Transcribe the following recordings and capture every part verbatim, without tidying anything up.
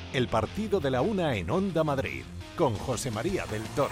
El partido de la una en Onda Madrid, con José María del Toro.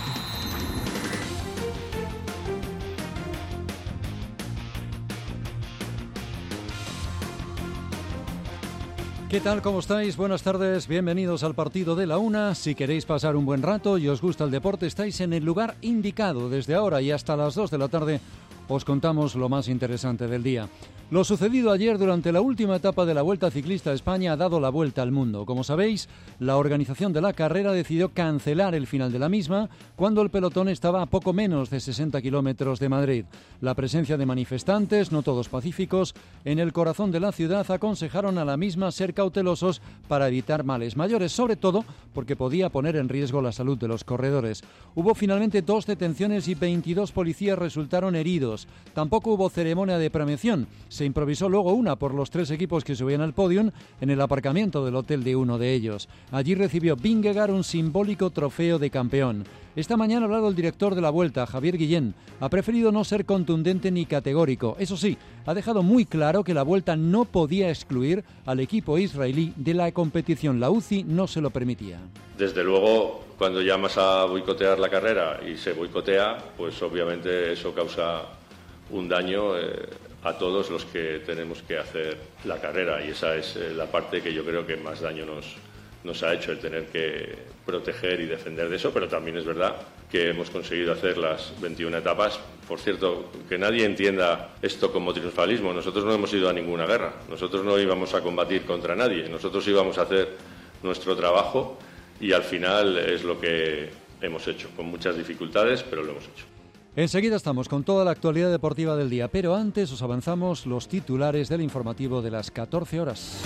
¿Qué tal? ¿Cómo estáis? Buenas tardes, bienvenidos al partido de la una. Si queréis pasar un buen rato y os gusta el deporte, estáis en el lugar indicado. Desde ahora y hasta las dos de la tarde os contamos lo más interesante del día. Lo sucedido ayer durante la última etapa de la Vuelta Ciclista a España ha dado la vuelta al mundo. Como sabéis, la organización de la carrera decidió cancelar el final de la misma cuando el pelotón estaba a poco menos de sesenta kilómetros de Madrid. La presencia de manifestantes, no todos pacíficos, en el corazón de la ciudad aconsejaron a la misma ser cautelosos para evitar males mayores, sobre todo porque podía poner en riesgo la salud de los corredores. Hubo finalmente dos detenciones y veintidós policías resultaron heridos. Tampoco hubo ceremonia de premiación. Se improvisó luego una por los tres equipos que subían al podio en el aparcamiento del hotel de uno de ellos. Allí recibió Vingegaard un simbólico trofeo de campeón. Esta mañana ha hablado el director de la Vuelta, Javier Guillén. Ha preferido no ser contundente ni categórico. Eso sí, ha dejado muy claro que la Vuelta no podía excluir al equipo israelí de la competición. La U C I no se lo permitía. Desde luego, cuando llamas a boicotear la carrera y se boicotea, pues obviamente eso causa un daño eh, a todos los que tenemos que hacer la carrera, y esa es eh, la parte que yo creo que más daño nos, nos ha hecho, el tener que proteger y defender de eso. Pero también es verdad que hemos conseguido hacer las veintiuna etapas. Por cierto, que nadie entienda esto como triunfalismo. Nosotros no hemos ido a ninguna guerra, nosotros no íbamos a combatir contra nadie, nosotros íbamos a hacer nuestro trabajo, y al final es lo que hemos hecho, con muchas dificultades, pero lo hemos hecho. Enseguida estamos con toda la actualidad deportiva del día, pero antes os avanzamos los titulares del informativo de las catorce horas.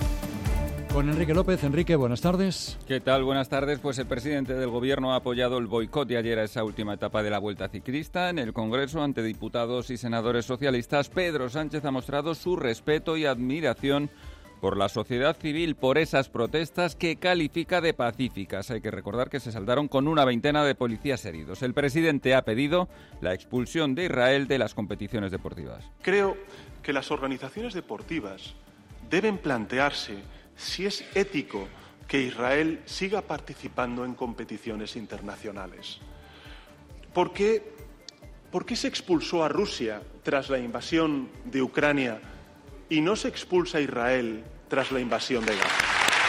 Con Enrique López. Enrique, buenas tardes. ¿Qué tal? Buenas tardes. Pues el presidente del Gobierno ha apoyado el boicot de ayer a esa última etapa de la Vuelta Ciclista. En el Congreso, ante diputados y senadores socialistas, Pedro Sánchez ha mostrado su respeto y admiración por la sociedad civil, por esas protestas que califica de pacíficas. Hay que recordar que se saldaron con una veintena de policías heridos. El presidente ha pedido la expulsión de Israel de las competiciones deportivas. Creo que las organizaciones deportivas deben plantearse si es ético que Israel siga participando en competiciones internacionales. ¿Por qué, por qué se expulsó a Rusia tras la invasión de Ucrania y no se expulsa a Israel tras la invasión de Gaza?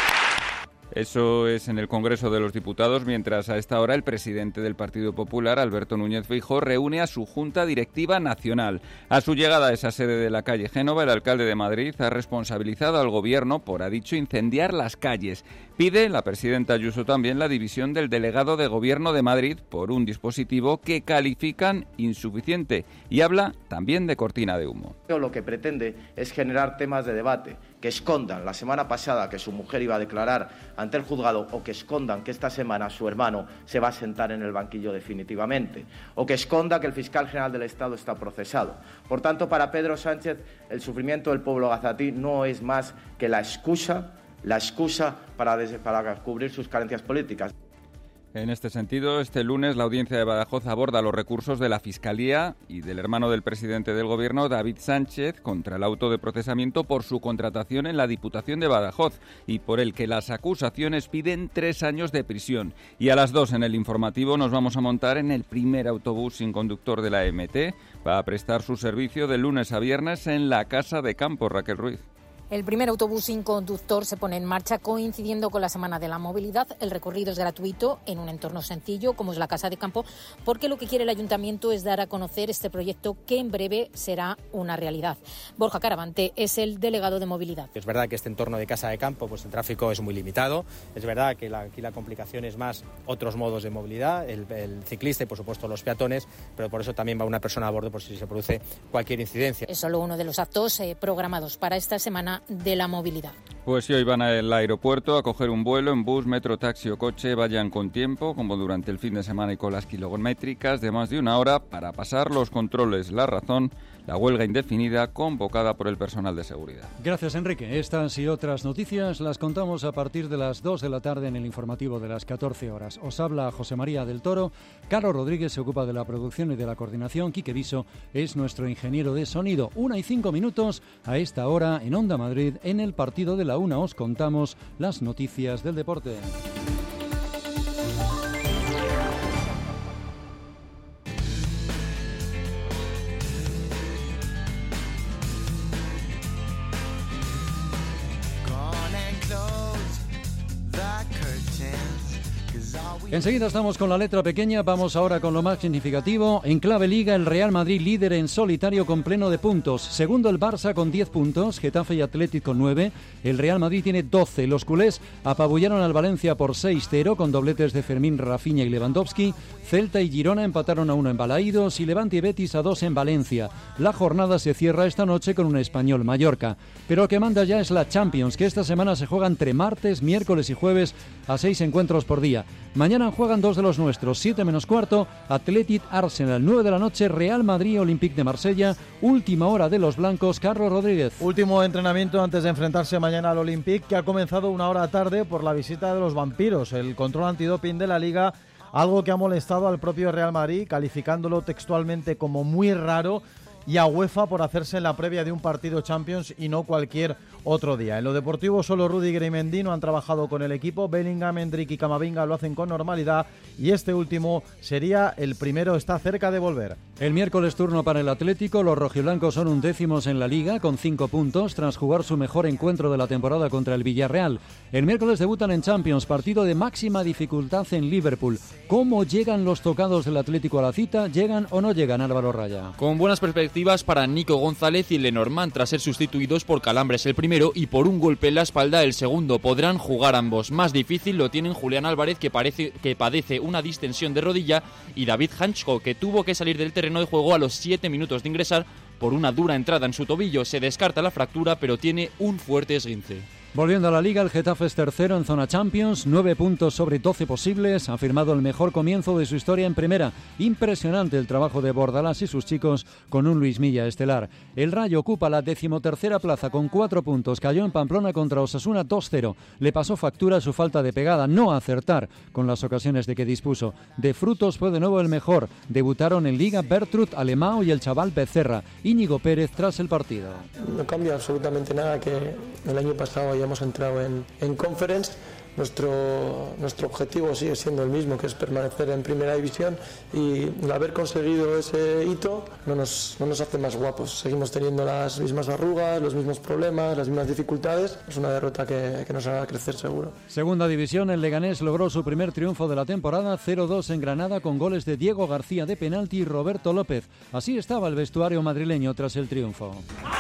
Eso es en el Congreso de los Diputados, mientras a esta hora el presidente del Partido Popular, Alberto Núñez Feijóo, reúne a su Junta Directiva Nacional. A su llegada a esa sede de la calle Génova, el alcalde de Madrid ha responsabilizado al Gobierno por, ha dicho, incendiar las calles. Pide la presidenta Ayuso también la división del delegado de Gobierno de Madrid por un dispositivo que califican insuficiente, y habla también de cortina de humo. Lo que pretende es generar temas de debate que escondan la semana pasada que su mujer iba a declarar ante el juzgado, o que escondan que esta semana su hermano se va a sentar en el banquillo definitivamente, o que esconda que el fiscal general del Estado está procesado. Por tanto, para Pedro Sánchez, el sufrimiento del pueblo gazatí no es más que la excusa, la excusa para, des- para cubrir sus carencias políticas. En este sentido, este lunes la audiencia de Badajoz aborda los recursos de la Fiscalía y del hermano del presidente del Gobierno, David Sánchez, contra el auto de procesamiento por su contratación en la Diputación de Badajoz, y por el que las acusaciones piden tres años de prisión. Y a las dos en el informativo nos vamos a montar en el primer autobús sin conductor de la E M T. Va a prestar su servicio de lunes a viernes en la Casa de Campo. Raquel Ruiz. El primer autobús sin conductor se pone en marcha coincidiendo con la Semana de la Movilidad. El recorrido es gratuito en un entorno sencillo como es la Casa de Campo, porque lo que quiere el Ayuntamiento es dar a conocer este proyecto que en breve será una realidad. Borja Caravante es el delegado de movilidad. Es verdad que este entorno de Casa de Campo, pues el tráfico es muy limitado. Es verdad que la, aquí la complicación es más otros modos de movilidad, el, el ciclista y por supuesto los peatones, pero por eso también va una persona a bordo por si se produce cualquier incidencia. Es solo uno de los actos eh, programados para esta Semana de la Movilidad. Pues si hoy van al aeropuerto a coger un vuelo en bus, metro, taxi o coche, vayan con tiempo, como durante el fin de semana, y con las kilométricas de más de una hora para pasar los controles. La razón, la huelga indefinida convocada por el personal de seguridad. Gracias, Enrique. Estas y otras noticias las contamos a partir de las dos de la tarde en el informativo de las catorce horas. Os habla José María del Toro. Carlos Rodríguez se ocupa de la producción y de la coordinación. Quique Viso es nuestro ingeniero de sonido. Una y cinco minutos a esta hora en Onda Madrid. Madrid. En el partido de la una os contamos las noticias del deporte. Enseguida estamos con la letra pequeña, vamos ahora con lo más significativo. En clave Liga, el Real Madrid líder en solitario con pleno de puntos. Segundo el Barça con diez puntos, Getafe y Athletic con nueve. El Real Madrid tiene doce. Los culés apabullaron al Valencia por seis cero con dobletes de Fermín, Rafinha y Lewandowski. Celta y Girona empataron a uno en Balaídos y Levante y Betis a dos en Valencia. La jornada se cierra esta noche con un Español Mallorca. Pero lo que manda ya es la Champions, que esta semana se juega entre martes, miércoles y jueves a seis encuentros por día. Mañana juegan dos de los nuestros, siete menos cuarto, Athletic Arsenal, nueve de la noche, Real Madrid Olympique de Marsella, última hora de los blancos, Carlos Rodríguez. Último entrenamiento antes de enfrentarse mañana al Olympique, que ha comenzado una hora tarde por la visita de los vampiros, el control antidoping de la Liga, algo que ha molestado al propio Real Madrid, calificándolo textualmente como muy raro, y a UEFA por hacerse en la previa de un partido Champions y no cualquier otro día. En lo deportivo, solo Rüdiger y Mendy no han trabajado con el equipo. Bellingham, Endrick y Camavinga lo hacen con normalidad y este último sería el primero, está cerca de volver. El miércoles turno para el Atlético. Los rojiblancos son undécimos en la Liga con cinco puntos tras jugar su mejor encuentro de la temporada contra el Villarreal. El miércoles debutan en Champions, partido de máxima dificultad en Liverpool. ¿Cómo llegan los tocados del Atlético a la cita? ¿Llegan o no llegan, Álvaro Raya? Con buenas perspectivas para Nico González y Lenormand tras ser sustituidos por calambres el primero y por un golpe en la espalda el segundo. Podrán jugar ambos. Más difícil lo tienen Julián Álvarez, que parece que padece una distensión de rodilla, y David Hanchko, que tuvo que salir del terreno de juego a los siete minutos de ingresar por una dura entrada en su tobillo. Se descarta la fractura, pero tiene un fuerte esguince. Volviendo a la Liga, el Getafe es tercero en zona Champions, nueve puntos sobre doce posibles, ha firmado el mejor comienzo de su historia en primera. Impresionante el trabajo de Bordalás y sus chicos con un Luis Milla estelar. El Rayo ocupa la decimotercera plaza con cuatro puntos, cayó en Pamplona contra Osasuna dos cero. Le pasó factura su falta de pegada, no acertar con las ocasiones de que dispuso. De frutos fue de nuevo el mejor. Debutaron en Liga Bertrud, Alemão y el chaval Becerra. Íñigo Pérez tras el partido. No cambia absolutamente nada que el año pasado hemos entrado en, en Conference. Nuestro, nuestro objetivo sigue siendo el mismo, que es permanecer en primera división, y el haber conseguido ese hito no nos, no nos hace más guapos. Seguimos teniendo las mismas arrugas, los mismos problemas, las mismas dificultades. Es una derrota que, que nos hará crecer seguro. Segunda división, el Leganés logró su primer triunfo de la temporada, cero dos en Granada, con goles de Diego García de penalti y Roberto López. Así estaba el vestuario madrileño tras el triunfo.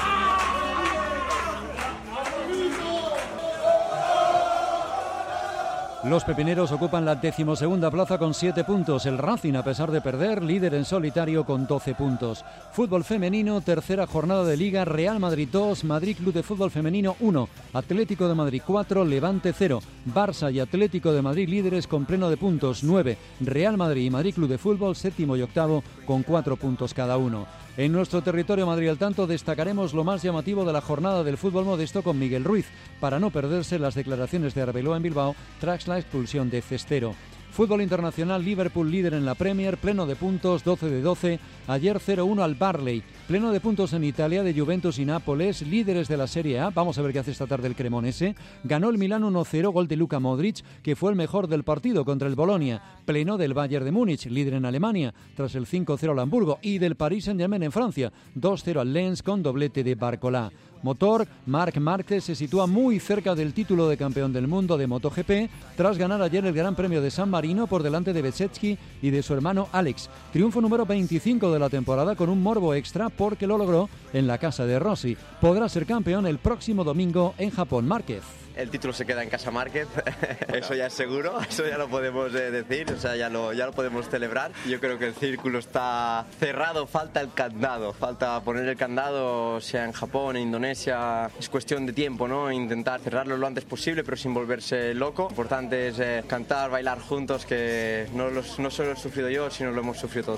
Los pepineros ocupan la decimosegunda plaza con siete puntos. El Racing, a pesar de perder, líder en solitario con doce puntos. Fútbol femenino, tercera jornada de Liga. Real Madrid dos, Madrid Club de Fútbol Femenino uno, Atlético de Madrid cuatro, Levante cero. Barça y Atlético de Madrid líderes con pleno de puntos nueve. Real Madrid y Madrid Club de Fútbol séptimo y octavo con cuatro puntos cada uno. En nuestro territorio Madrid al tanto destacaremos lo más llamativo de la jornada del fútbol modesto con Miguel Ruiz, para no perderse las declaraciones de Arbeloa en Bilbao tras la expulsión de Cestero. Fútbol internacional, Liverpool líder en la Premier, pleno de puntos, doce de doce. Ayer cero uno al Barley. Pleno de puntos en Italia de Juventus y Nápoles, líderes de la Serie A. Vamos a ver qué hace esta tarde el Cremonese. Ganó el Milán uno cero, gol de Luka Modric, que fue el mejor del partido contra el Bolonia. Pleno del Bayern de Múnich, líder en Alemania, tras el cinco cero al Hamburgo. Y del Paris Saint-Germain en Francia, dos cero al Lens con doblete de Barcola. Motor, Marc Márquez se sitúa muy cerca del título de campeón del mundo de MotoGP tras ganar ayer el Gran Premio de San Marino por delante de Bezzecchi y de su hermano Alex. Triunfo número veinticinco de la temporada con un morbo extra porque lo logró en la casa de Rossi. Podrá ser campeón el próximo domingo en Japón. Márquez. El título se queda en casa Márquez, eso ya es seguro, eso ya lo podemos eh, decir, o sea, ya lo, ya lo podemos celebrar. Yo creo que el círculo está cerrado, falta el candado, falta poner el candado, sea en Japón, en Indonesia, es cuestión de tiempo, ¿no? Intentar cerrarlo lo antes posible, pero sin volverse loco. Lo importante es eh, cantar, bailar juntos, que no, los, no solo lo he sufrido yo, sino lo hemos sufrido todos juntos.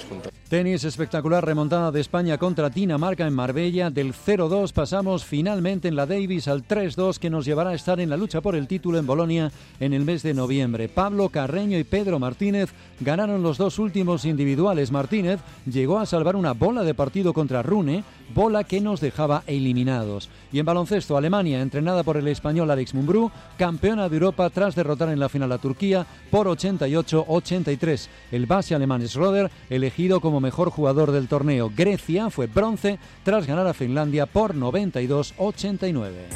Tenis espectacular, remontada de España contra Dinamarca en Marbella. Del cero dos pasamos finalmente en la Davis al tres dos, que nos llevará a estar en la lucha por el título en Bolonia en el mes de noviembre. Pablo Carreño y Pedro Martínez ganaron los dos últimos individuales. Martínez llegó a salvar una bola de partido contra Rune, bola que nos dejaba eliminados. Y en baloncesto, Alemania, entrenada por el español Alex Mumbrú, campeona de Europa tras derrotar en la final a Turquía por ochenta y ocho a ochenta y tres. El base alemán Schroeder, elegido como mejor jugador del torneo. Grecia fue bronce tras ganar a Finlandia por noventa y dos a ochenta y nueve.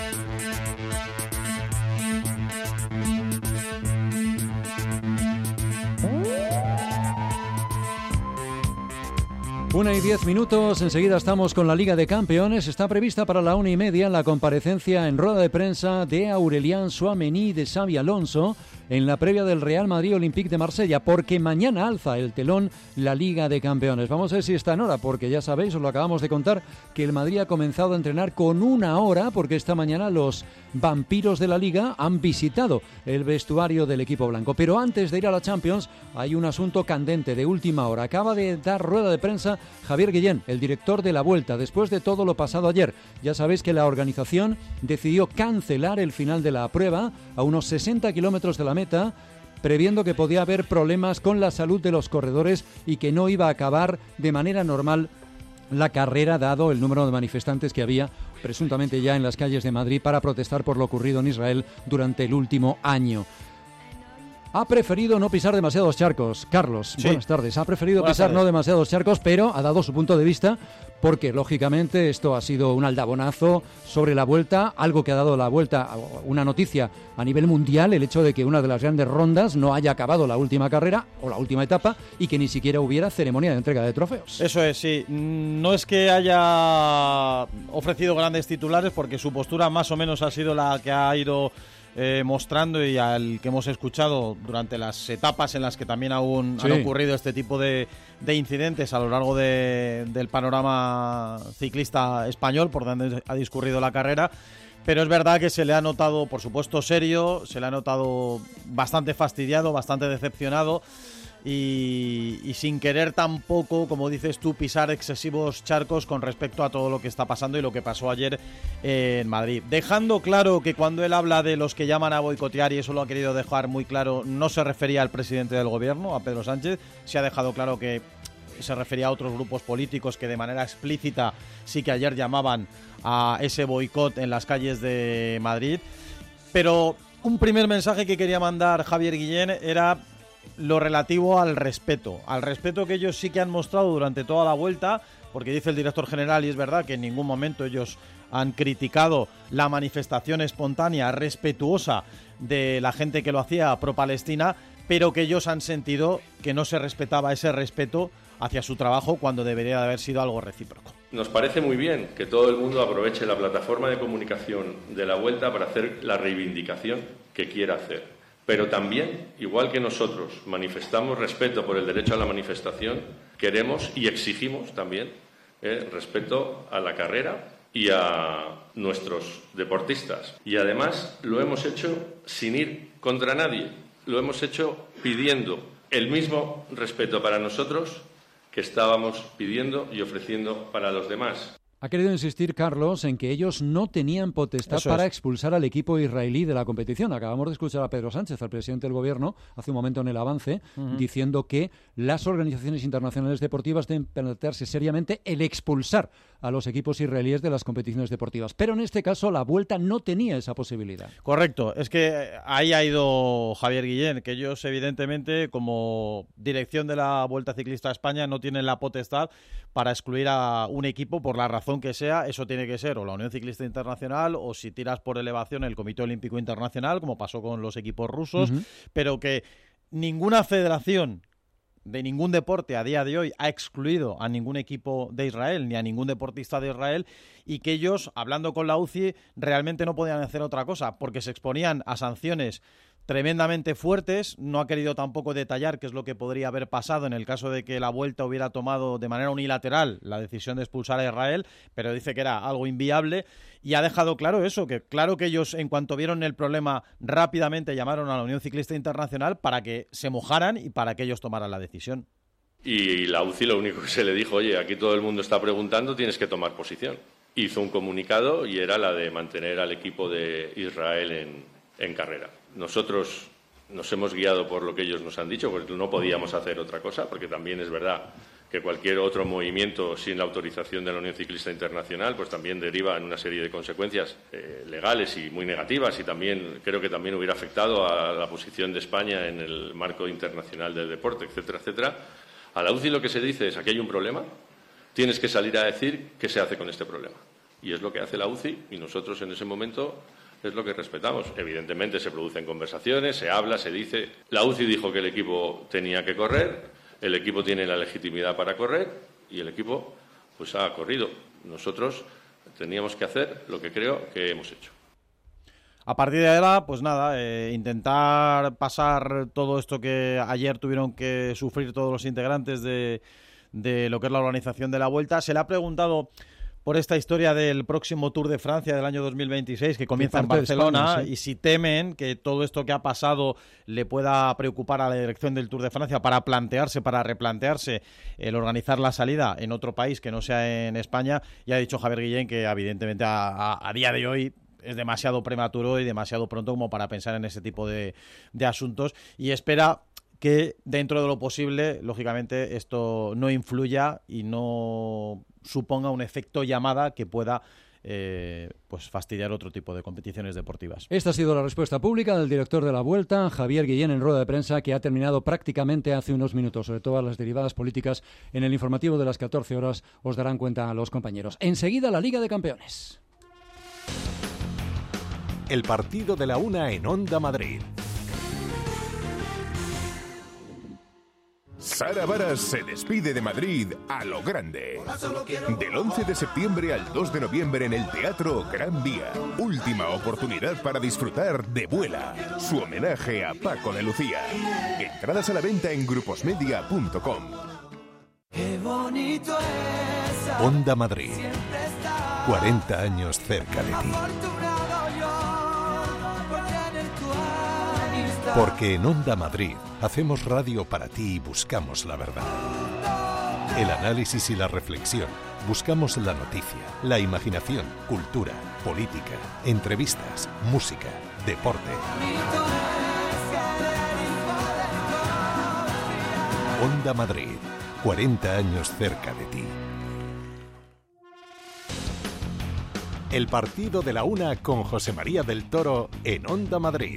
Una y diez minutos, enseguida estamos con la Liga de Campeones. Está prevista para la una y media la comparecencia en rueda de prensa de Aurelian Tchouaméni y de Xabi Alonso en la previa del Real Madrid Olympique de Marsella, porque mañana alza el telón la Liga de Campeones. Vamos a ver si está en hora, porque ya sabéis, os lo acabamos de contar, que el Madrid ha comenzado a entrenar con una hora, porque esta mañana los vampiros de la Liga han visitado el vestuario del equipo blanco. Pero antes de ir a la Champions, hay un asunto candente de última hora. Acaba de dar rueda de prensa Javier Guillén, el director de la Vuelta, después de todo lo pasado ayer. Ya sabéis que la organización decidió cancelar el final de la prueba a unos sesenta kilómetros de la meta, previendo que podía haber problemas con la salud de los corredores y que no iba a acabar de manera normal la carrera, dado el número de manifestantes que había presuntamente ya en las calles de Madrid para protestar por lo ocurrido en Israel durante el último año. Ha preferido no pisar demasiados charcos. Carlos, sí. Buenas tardes. Ha preferido buenas pisar tardes. no demasiados charcos, pero ha dado su punto de vista, porque lógicamente esto ha sido un aldabonazo sobre la Vuelta, algo que ha dado la Vuelta, una noticia a nivel mundial, el hecho de que una de las grandes rondas no haya acabado la última carrera o la última etapa y que ni siquiera hubiera ceremonia de entrega de trofeos. Eso es, sí. No es que haya ofrecido grandes titulares, porque su postura más o menos ha sido la que ha ido Eh, mostrando y al que hemos escuchado durante las etapas en las que también aún sí. han ocurrido este tipo de, de incidentes a lo largo de, del panorama ciclista español, por donde ha discurrido la carrera. Pero es verdad que se le ha notado, por supuesto, serio, se le ha notado bastante fastidiado, bastante decepcionado. Y, y sin querer tampoco, como dices tú, pisar excesivos charcos con respecto a todo lo que está pasando y lo que pasó ayer en Madrid. Dejando claro que cuando él habla de los que llaman a boicotear, y eso lo ha querido dejar muy claro, no se refería al presidente del gobierno, a Pedro Sánchez. Se ha dejado claro que se refería a otros grupos políticos que de manera explícita sí que ayer llamaban a ese boicot en las calles de Madrid. Pero un primer mensaje que quería mandar Javier Guillén era lo relativo al respeto, al respeto que ellos sí que han mostrado durante toda la Vuelta, porque dice el director general, y es verdad que en ningún momento ellos han criticado la manifestación espontánea, respetuosa de la gente que lo hacía pro-Palestina, pero que ellos han sentido que no se respetaba ese respeto hacia su trabajo cuando debería de haber sido algo recíproco. Nos parece muy bien que todo el mundo aproveche la plataforma de comunicación de la Vuelta para hacer la reivindicación que quiera hacer. Pero también, igual que nosotros manifestamos respeto por el derecho a la manifestación, queremos y exigimos también eh, respeto a la carrera y a nuestros deportistas. Y además lo hemos hecho sin ir contra nadie, lo hemos hecho pidiendo el mismo respeto para nosotros que estábamos pidiendo y ofreciendo para los demás. Ha querido insistir, Carlos, en que ellos no tenían potestad Eso para es. expulsar al equipo israelí de la competición. Acabamos de escuchar a Pedro Sánchez, al presidente del Gobierno, hace un momento en el avance, uh-huh. diciendo que las organizaciones internacionales deportivas deben plantearse seriamente el expulsar a los equipos israelíes de las competiciones deportivas. Pero en este caso la Vuelta no tenía esa posibilidad. Correcto. Es que ahí ha ido Javier Guillén, que ellos evidentemente, como dirección de la Vuelta Ciclista a España, no tienen la potestad para excluir a un equipo por la razón que sea. Eso tiene que ser o la Unión Ciclista Internacional, o si tiras por elevación el Comité Olímpico Internacional, como pasó con los equipos rusos, uh-huh. pero que ninguna federación de ningún deporte a día de hoy ha excluido a ningún equipo de Israel ni a ningún deportista de Israel, y que ellos, hablando con la U C I, realmente no podían hacer otra cosa porque se exponían a sanciones tremendamente fuertes. No ha querido tampoco detallar qué es lo que podría haber pasado en el caso de que la Vuelta hubiera tomado de manera unilateral la decisión de expulsar a Israel, pero dice que era algo inviable, y ha dejado claro eso, que claro que ellos, en cuanto vieron el problema, rápidamente llamaron a la Unión Ciclista Internacional para que se mojaran y para que ellos tomaran la decisión. Y la U C I lo único que se le dijo, oye, aquí todo el mundo está preguntando, tienes que tomar posición. Hizo un comunicado y era la de mantener al equipo de Israel en, en carrera. Nosotros nos hemos guiado por lo que ellos nos han dicho, porque no podíamos hacer otra cosa, porque también es verdad que cualquier otro movimiento sin la autorización de la Unión Ciclista Internacional pues también deriva en una serie de consecuencias eh, legales y muy negativas, y también creo que también hubiera afectado a la posición de España en el marco internacional del deporte, etcétera, etcétera. A la U C I lo que se dice es: aquí hay un problema, tienes que salir a decir qué se hace con este problema. Y es lo que hace la U C I, y nosotros en ese momento es lo que respetamos. Evidentemente se producen conversaciones, se habla, se dice. La U C I dijo que el equipo tenía que correr, el equipo tiene la legitimidad para correr y el equipo pues ha corrido. Nosotros teníamos que hacer lo que creo que hemos hecho. A partir de ahora, pues nada, eh, intentar pasar todo esto que ayer tuvieron que sufrir todos los integrantes de, de lo que es la organización de la Vuelta. Se le ha preguntado por esta historia del próximo Tour de Francia del año dos mil veintiséis, que comienza en Barcelona, España, ¿sí? Y si temen que todo esto que ha pasado le pueda preocupar a la dirección del Tour de Francia para plantearse, para replantearse el organizar la salida en otro país que no sea en España. Y ha dicho Javier Guillén que evidentemente a, a, a día de hoy es demasiado prematuro y demasiado pronto como para pensar en ese tipo de, de asuntos, y espera que dentro de lo posible, lógicamente, esto no influya y no suponga un efecto llamada que pueda eh, pues fastidiar otro tipo de competiciones deportivas. Esta ha sido la respuesta pública del director de la Vuelta, Javier Guillén, en rueda de prensa, que ha terminado prácticamente hace unos minutos. Sobre todas las derivadas políticas en el informativo de las catorce horas os darán cuenta a los compañeros. Enseguida, la Liga de Campeones. El partido de la una en Onda Madrid. Sara Varas se despide de Madrid a lo grande. Del once de septiembre al dos de noviembre en el Teatro Gran Vía. Última oportunidad para disfrutar de Vuela, su homenaje a Paco de Lucía. Entradas a la venta en gruposmedia punto com. Qué bonito es Onda Madrid. cuarenta años cerca de ti. Porque en Onda Madrid hacemos radio para ti y buscamos la verdad. El análisis y la reflexión. Buscamos la noticia, la imaginación, cultura, política, entrevistas, música, deporte. Onda Madrid, cuarenta años cerca de ti. El partido de la una con José María del Toro en Onda Madrid.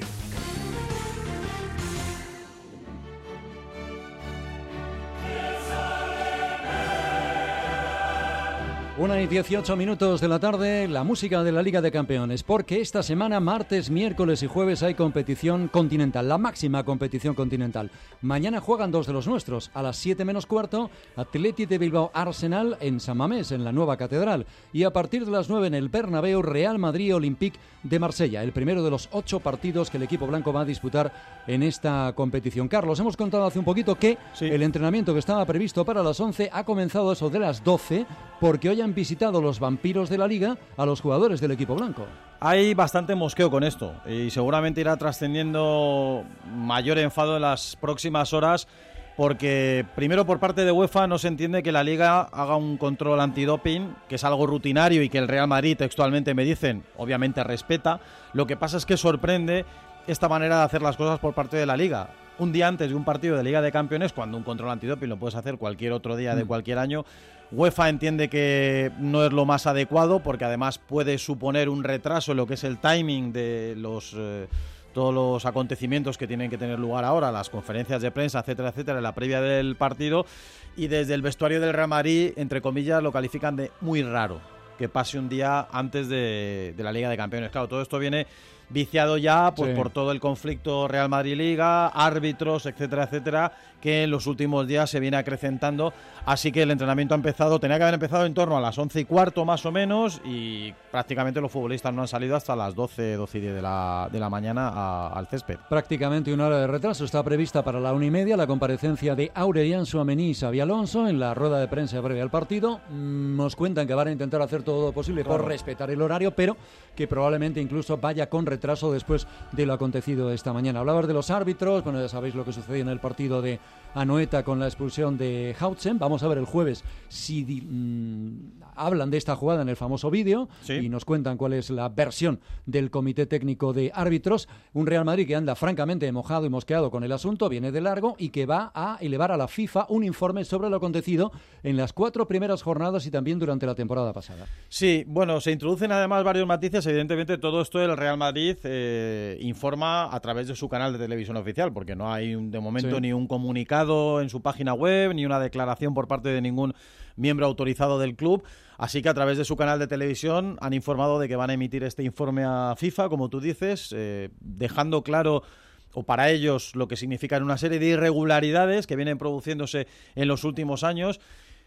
Una y dieciocho minutos de la tarde, la música de la Liga de Campeones, porque esta semana, martes, miércoles y jueves, hay competición continental, la máxima competición continental. Mañana juegan dos de los nuestros, a las siete menos cuarto, Athletic de Bilbao Arsenal en San Mamés, en la nueva catedral, y a partir de las nueve en el Bernabéu, Real Madrid Olympique de Marsella, el primero de los ocho partidos que el equipo blanco va a disputar en esta competición. Carlos, hemos contado hace un poquito que sí. El entrenamiento que estaba previsto para las once ha comenzado eso de las doce, porque hoy han visitado los vampiros de la Liga a los jugadores del equipo blanco. Hay bastante mosqueo con esto y seguramente irá trascendiendo mayor enfado en las próximas horas, porque primero por parte de UEFA no se entiende que la Liga haga un control antidoping, que es algo rutinario y que el Real Madrid, textualmente me dicen, obviamente respeta. Lo que pasa es que sorprende esta manera de hacer las cosas por parte de la Liga. Un día antes de un partido de Liga de Campeones, cuando un control antidoping lo puedes hacer cualquier otro día de cualquier año, UEFA entiende que no es lo más adecuado, porque además puede suponer un retraso en lo que es el timing de los eh, todos los acontecimientos que tienen que tener lugar ahora, las conferencias de prensa, etcétera, etcétera, en la previa del partido. Y desde el vestuario del Real Madrid, entre comillas, lo califican de muy raro que pase un día antes de, de la Liga de Campeones. Claro, todo esto viene viciado ya pues, sí. por todo el conflicto Real Madrid-Liga, árbitros, etcétera, etcétera, que en los últimos días se viene acrecentando. Así que el entrenamiento ha empezado, tenía que haber empezado en torno a las once y cuarto más o menos, y prácticamente los futbolistas no han salido hasta las doce, doce y diez de la, de la mañana a, al césped. Prácticamente una hora de retraso. Está prevista para la una y media la comparecencia de Aurelian Tchouaméni y Xabi Alonso en la rueda de prensa previa al partido. Nos cuentan que van a intentar hacer todo lo posible claro. por respetar el horario, pero que probablemente incluso vaya con retraso después de lo acontecido esta mañana. Hablabas de los árbitros, bueno, ya sabéis lo que sucedió en el partido de Anoeta con la expulsión de Hautzen. Vamos a ver el jueves si mmm, hablan de esta jugada en el famoso vídeo, sí, y nos cuentan cuál es la versión del Comité Técnico de Árbitros. Un Real Madrid que anda francamente mojado y mosqueado con el asunto, viene de largo y que va a elevar a la FIFA un informe sobre lo acontecido en las cuatro primeras jornadas y también durante la temporada pasada. Sí, bueno, se introducen además varios matices. Evidentemente todo esto el Real Madrid eh, informa a través de su canal de televisión oficial, porque no hay un, de momento sí. ni un comunicado en su página web, ni una declaración por parte de ningún miembro autorizado del club, así que a través de su canal de televisión han informado de que van a emitir este informe a FIFA, como tú dices, eh, dejando claro, o para ellos, lo que significan una serie de irregularidades que vienen produciéndose en los últimos años.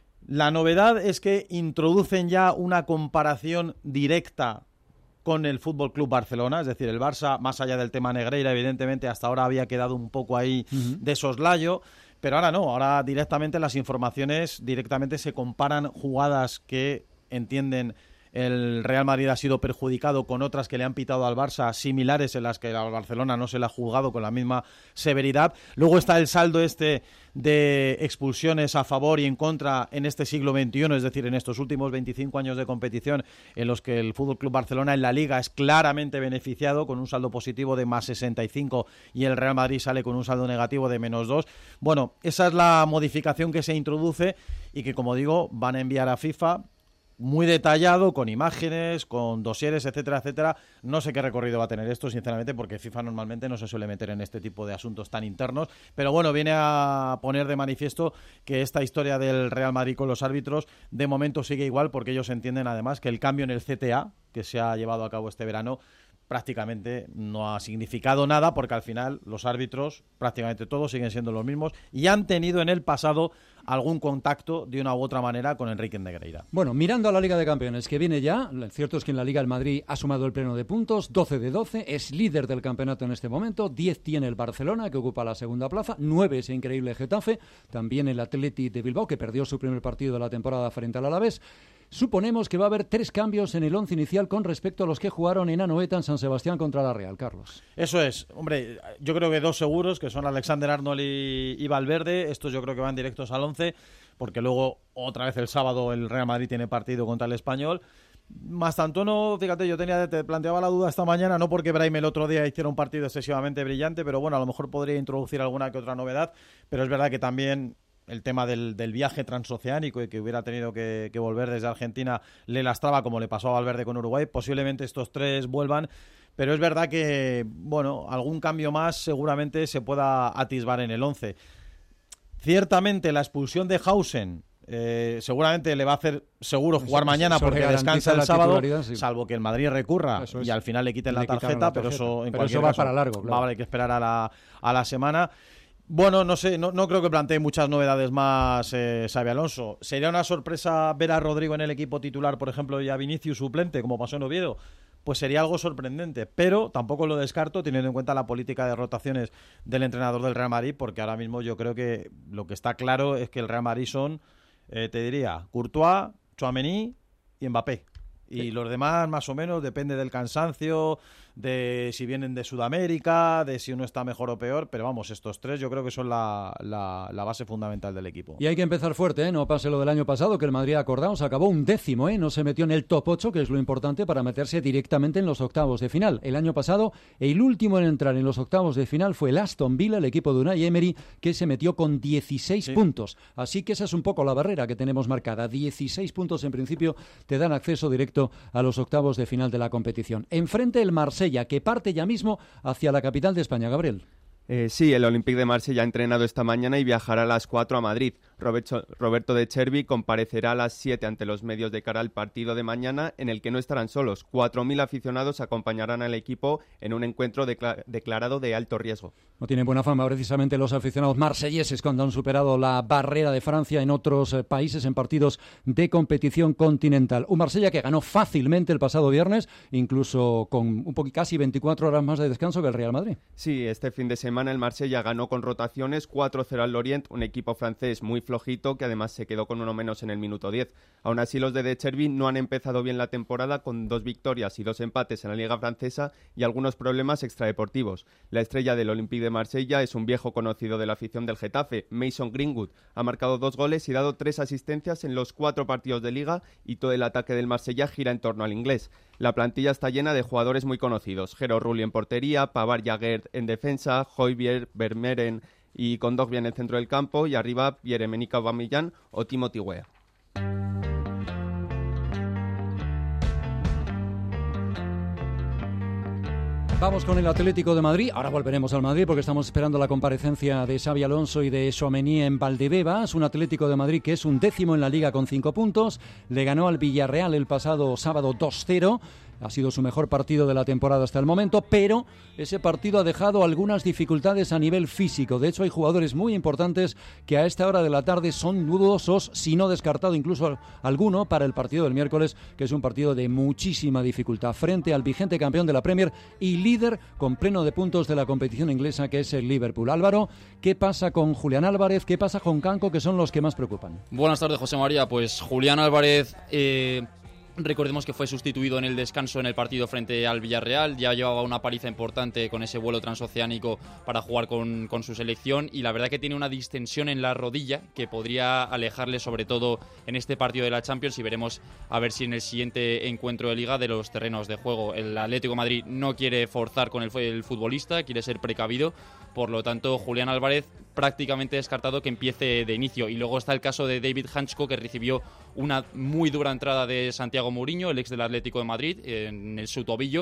La novedad es que introducen ya una comparación directa con el F C Barcelona, es decir, el Barça, más allá del tema Negreira, evidentemente hasta ahora había quedado un poco ahí uh-huh. de soslayo, pero ahora no, ahora directamente las informaciones directamente se comparan jugadas que entienden el Real Madrid ha sido perjudicado con otras que le han pitado al Barça similares en las que al Barcelona no se le ha juzgado con la misma severidad. Luego está el saldo este de expulsiones a favor y en contra en este siglo veintiuno, es decir, en estos últimos veinticinco años de competición en los que el F C Barcelona en la Liga es claramente beneficiado con un saldo positivo de más sesenta y cinco y el Real Madrid sale con un saldo negativo de menos dos. Bueno, esa es la modificación que se introduce y que, como digo, van a enviar a FIFA muy detallado, con imágenes, con dosieres, etcétera, etcétera. No sé qué recorrido va a tener esto, sinceramente, porque FIFA normalmente no se suele meter en este tipo de asuntos tan internos. Pero bueno, viene a poner de manifiesto que esta historia del Real Madrid con los árbitros de momento sigue igual, porque ellos entienden además que el cambio en el C T A, que se ha llevado a cabo este verano, prácticamente no ha significado nada, porque al final los árbitros, prácticamente todos, siguen siendo los mismos y han tenido en el pasado algún contacto de una u otra manera con Enrique Negreira. Bueno, mirando a la Liga de Campeones, que viene ya, lo cierto es que en la Liga el Madrid ha sumado el pleno de puntos, doce de doce, es líder del campeonato en este momento, diez tiene el Barcelona, que ocupa la segunda plaza, nueve ese increíble Getafe, también el Athletic de Bilbao, que perdió su primer partido de la temporada frente al Alavés. Suponemos que va a haber tres cambios en el once inicial con respecto a los que jugaron en Anoeta en San Sebastián contra la Real, Carlos. Eso es, hombre, yo creo que dos seguros, que son Alexander Arnold y, y Valverde. Estos yo creo que van directos al once, porque luego otra vez el sábado el Real Madrid tiene partido contra el Español. Mastantuono, fíjate, yo tenía te planteaba la duda esta mañana, no porque Brahim el otro día hiciera un partido excesivamente brillante, pero bueno, a lo mejor podría introducir alguna que otra novedad, pero es verdad que también el tema del, del viaje transoceánico y que hubiera tenido que, que volver desde Argentina le lastraba, como le pasó a Valverde con Uruguay. Posiblemente estos tres vuelvan, pero es verdad que, bueno, algún cambio más seguramente se pueda atisbar en el once. Ciertamente la expulsión de Hausen eh, seguramente le va a hacer seguro jugar eso, mañana eso porque descansa el sábado, sí. Salvo que el Madrid recurra es. y al final le quiten le la, tarjeta, la tarjeta, pero eso en pero cualquier eso va caso, para largo. Claro. Va a haber que esperar a la, a la semana. Bueno, no sé, no, no creo que plantee muchas novedades más eh, Xabi Alonso. ¿Sería una sorpresa ver a Rodrigo en el equipo titular, por ejemplo, y a Vinicius suplente, como pasó en Oviedo? Pues sería algo sorprendente, pero tampoco lo descarto teniendo en cuenta la política de rotaciones del entrenador del Real Madrid, porque ahora mismo yo creo que lo que está claro es que el Real Madrid son, eh, te diría, Courtois, Tchouaméni y Mbappé. Y sí. Los demás, más o menos, depende del cansancio, de si vienen de Sudamérica, de si uno está mejor o peor, pero vamos, estos tres yo creo que son la, la, la base fundamental del equipo. Y hay que empezar fuerte, ¿eh? No pase lo del año pasado, que el Madrid, acordaos, acabó un décimo, ¿eh? No se metió en el top ocho, que es lo importante para meterse directamente en los octavos de final. El año pasado, el último en entrar en los octavos de final fue el Aston Villa, el equipo de Unai Emery, que se metió con dieciséis sí. puntos. Así que esa es un poco la barrera que tenemos marcada. dieciséis puntos en principio te dan acceso directo a los octavos de final de la competición. Enfrente el Marsella, que parte ya mismo hacia la capital de España, Gabriel. Eh, sí, el Olympique de Marsella ha entrenado esta mañana y viajará a las cuatro a Madrid. Roberto, Roberto de Chervi comparecerá a las siete ante los medios de cara al partido de mañana, en el que no estarán solos. cuatro mil aficionados acompañarán al equipo en un encuentro decla- declarado de alto riesgo. No tienen buena fama precisamente los aficionados marselleses cuando han superado la barrera de Francia en otros eh, países en partidos de competición continental. Un Marsella que ganó fácilmente el pasado viernes, incluso con un poco casi veinticuatro horas más de descanso que el Real Madrid. Sí, este fin de semana semana el Marsella ganó con rotaciones cuatro cero al Lorient, un equipo francés muy flojito que además se quedó con uno menos en el minuto diez. Aún así, los de De Chervi no han empezado bien la temporada con dos victorias y dos empates en la Liga francesa y algunos problemas extradeportivos. La estrella del Olympique de Marsella es un viejo conocido de la afición del Getafe, Mason Greenwood. Ha marcado dos goles y dado tres asistencias en los cuatro partidos de Liga y todo el ataque del Marsella gira en torno al inglés. La plantilla está llena de jugadores muy conocidos. Jero Rulli en portería, Pavard y Aguerd en defensa, Højbjerg, Vermeeren y Kondogbia en el centro del campo y arriba Pierre-Emerick Aubameyang o Timothy Weah. Vamos con el Atlético de Madrid. Ahora volveremos al Madrid porque estamos esperando la comparecencia de Xabi Alonso y de Tchouaméni en Valdebebas. Un Atlético de Madrid que es un décimo en la Liga con cinco puntos. Le ganó al Villarreal el pasado sábado dos cero. Ha sido su mejor partido de la temporada hasta el momento, pero ese partido ha dejado algunas dificultades a nivel físico. De hecho, hay jugadores muy importantes que a esta hora de la tarde son dudosos, si no descartado incluso alguno, para el partido del miércoles, que es un partido de muchísima dificultad, frente al vigente campeón de la Premier y líder con pleno de puntos de la competición inglesa, que es el Liverpool. Álvaro, ¿qué pasa con Julián Álvarez? ¿Qué pasa con Canco, que son los que más preocupan? Buenas tardes, José María. Pues Julián Álvarez... Eh... Recordemos que fue sustituido en el descanso en el partido frente al Villarreal, ya llevaba una paliza importante con ese vuelo transoceánico para jugar con, con su selección y la verdad que tiene una distensión en la rodilla que podría alejarle sobre todo en este partido de la Champions y veremos a ver si en el siguiente encuentro de Liga de los terrenos de juego. El Atlético de Madrid no quiere forzar con el, el futbolista, quiere ser precavido, por lo tanto Julián Álvarez prácticamente descartado que empiece de inicio. Y luego está el caso de David Hanchko, que recibió una muy dura entrada de Santiago Mourinho, el ex del Atlético de Madrid, en el, su tobillo.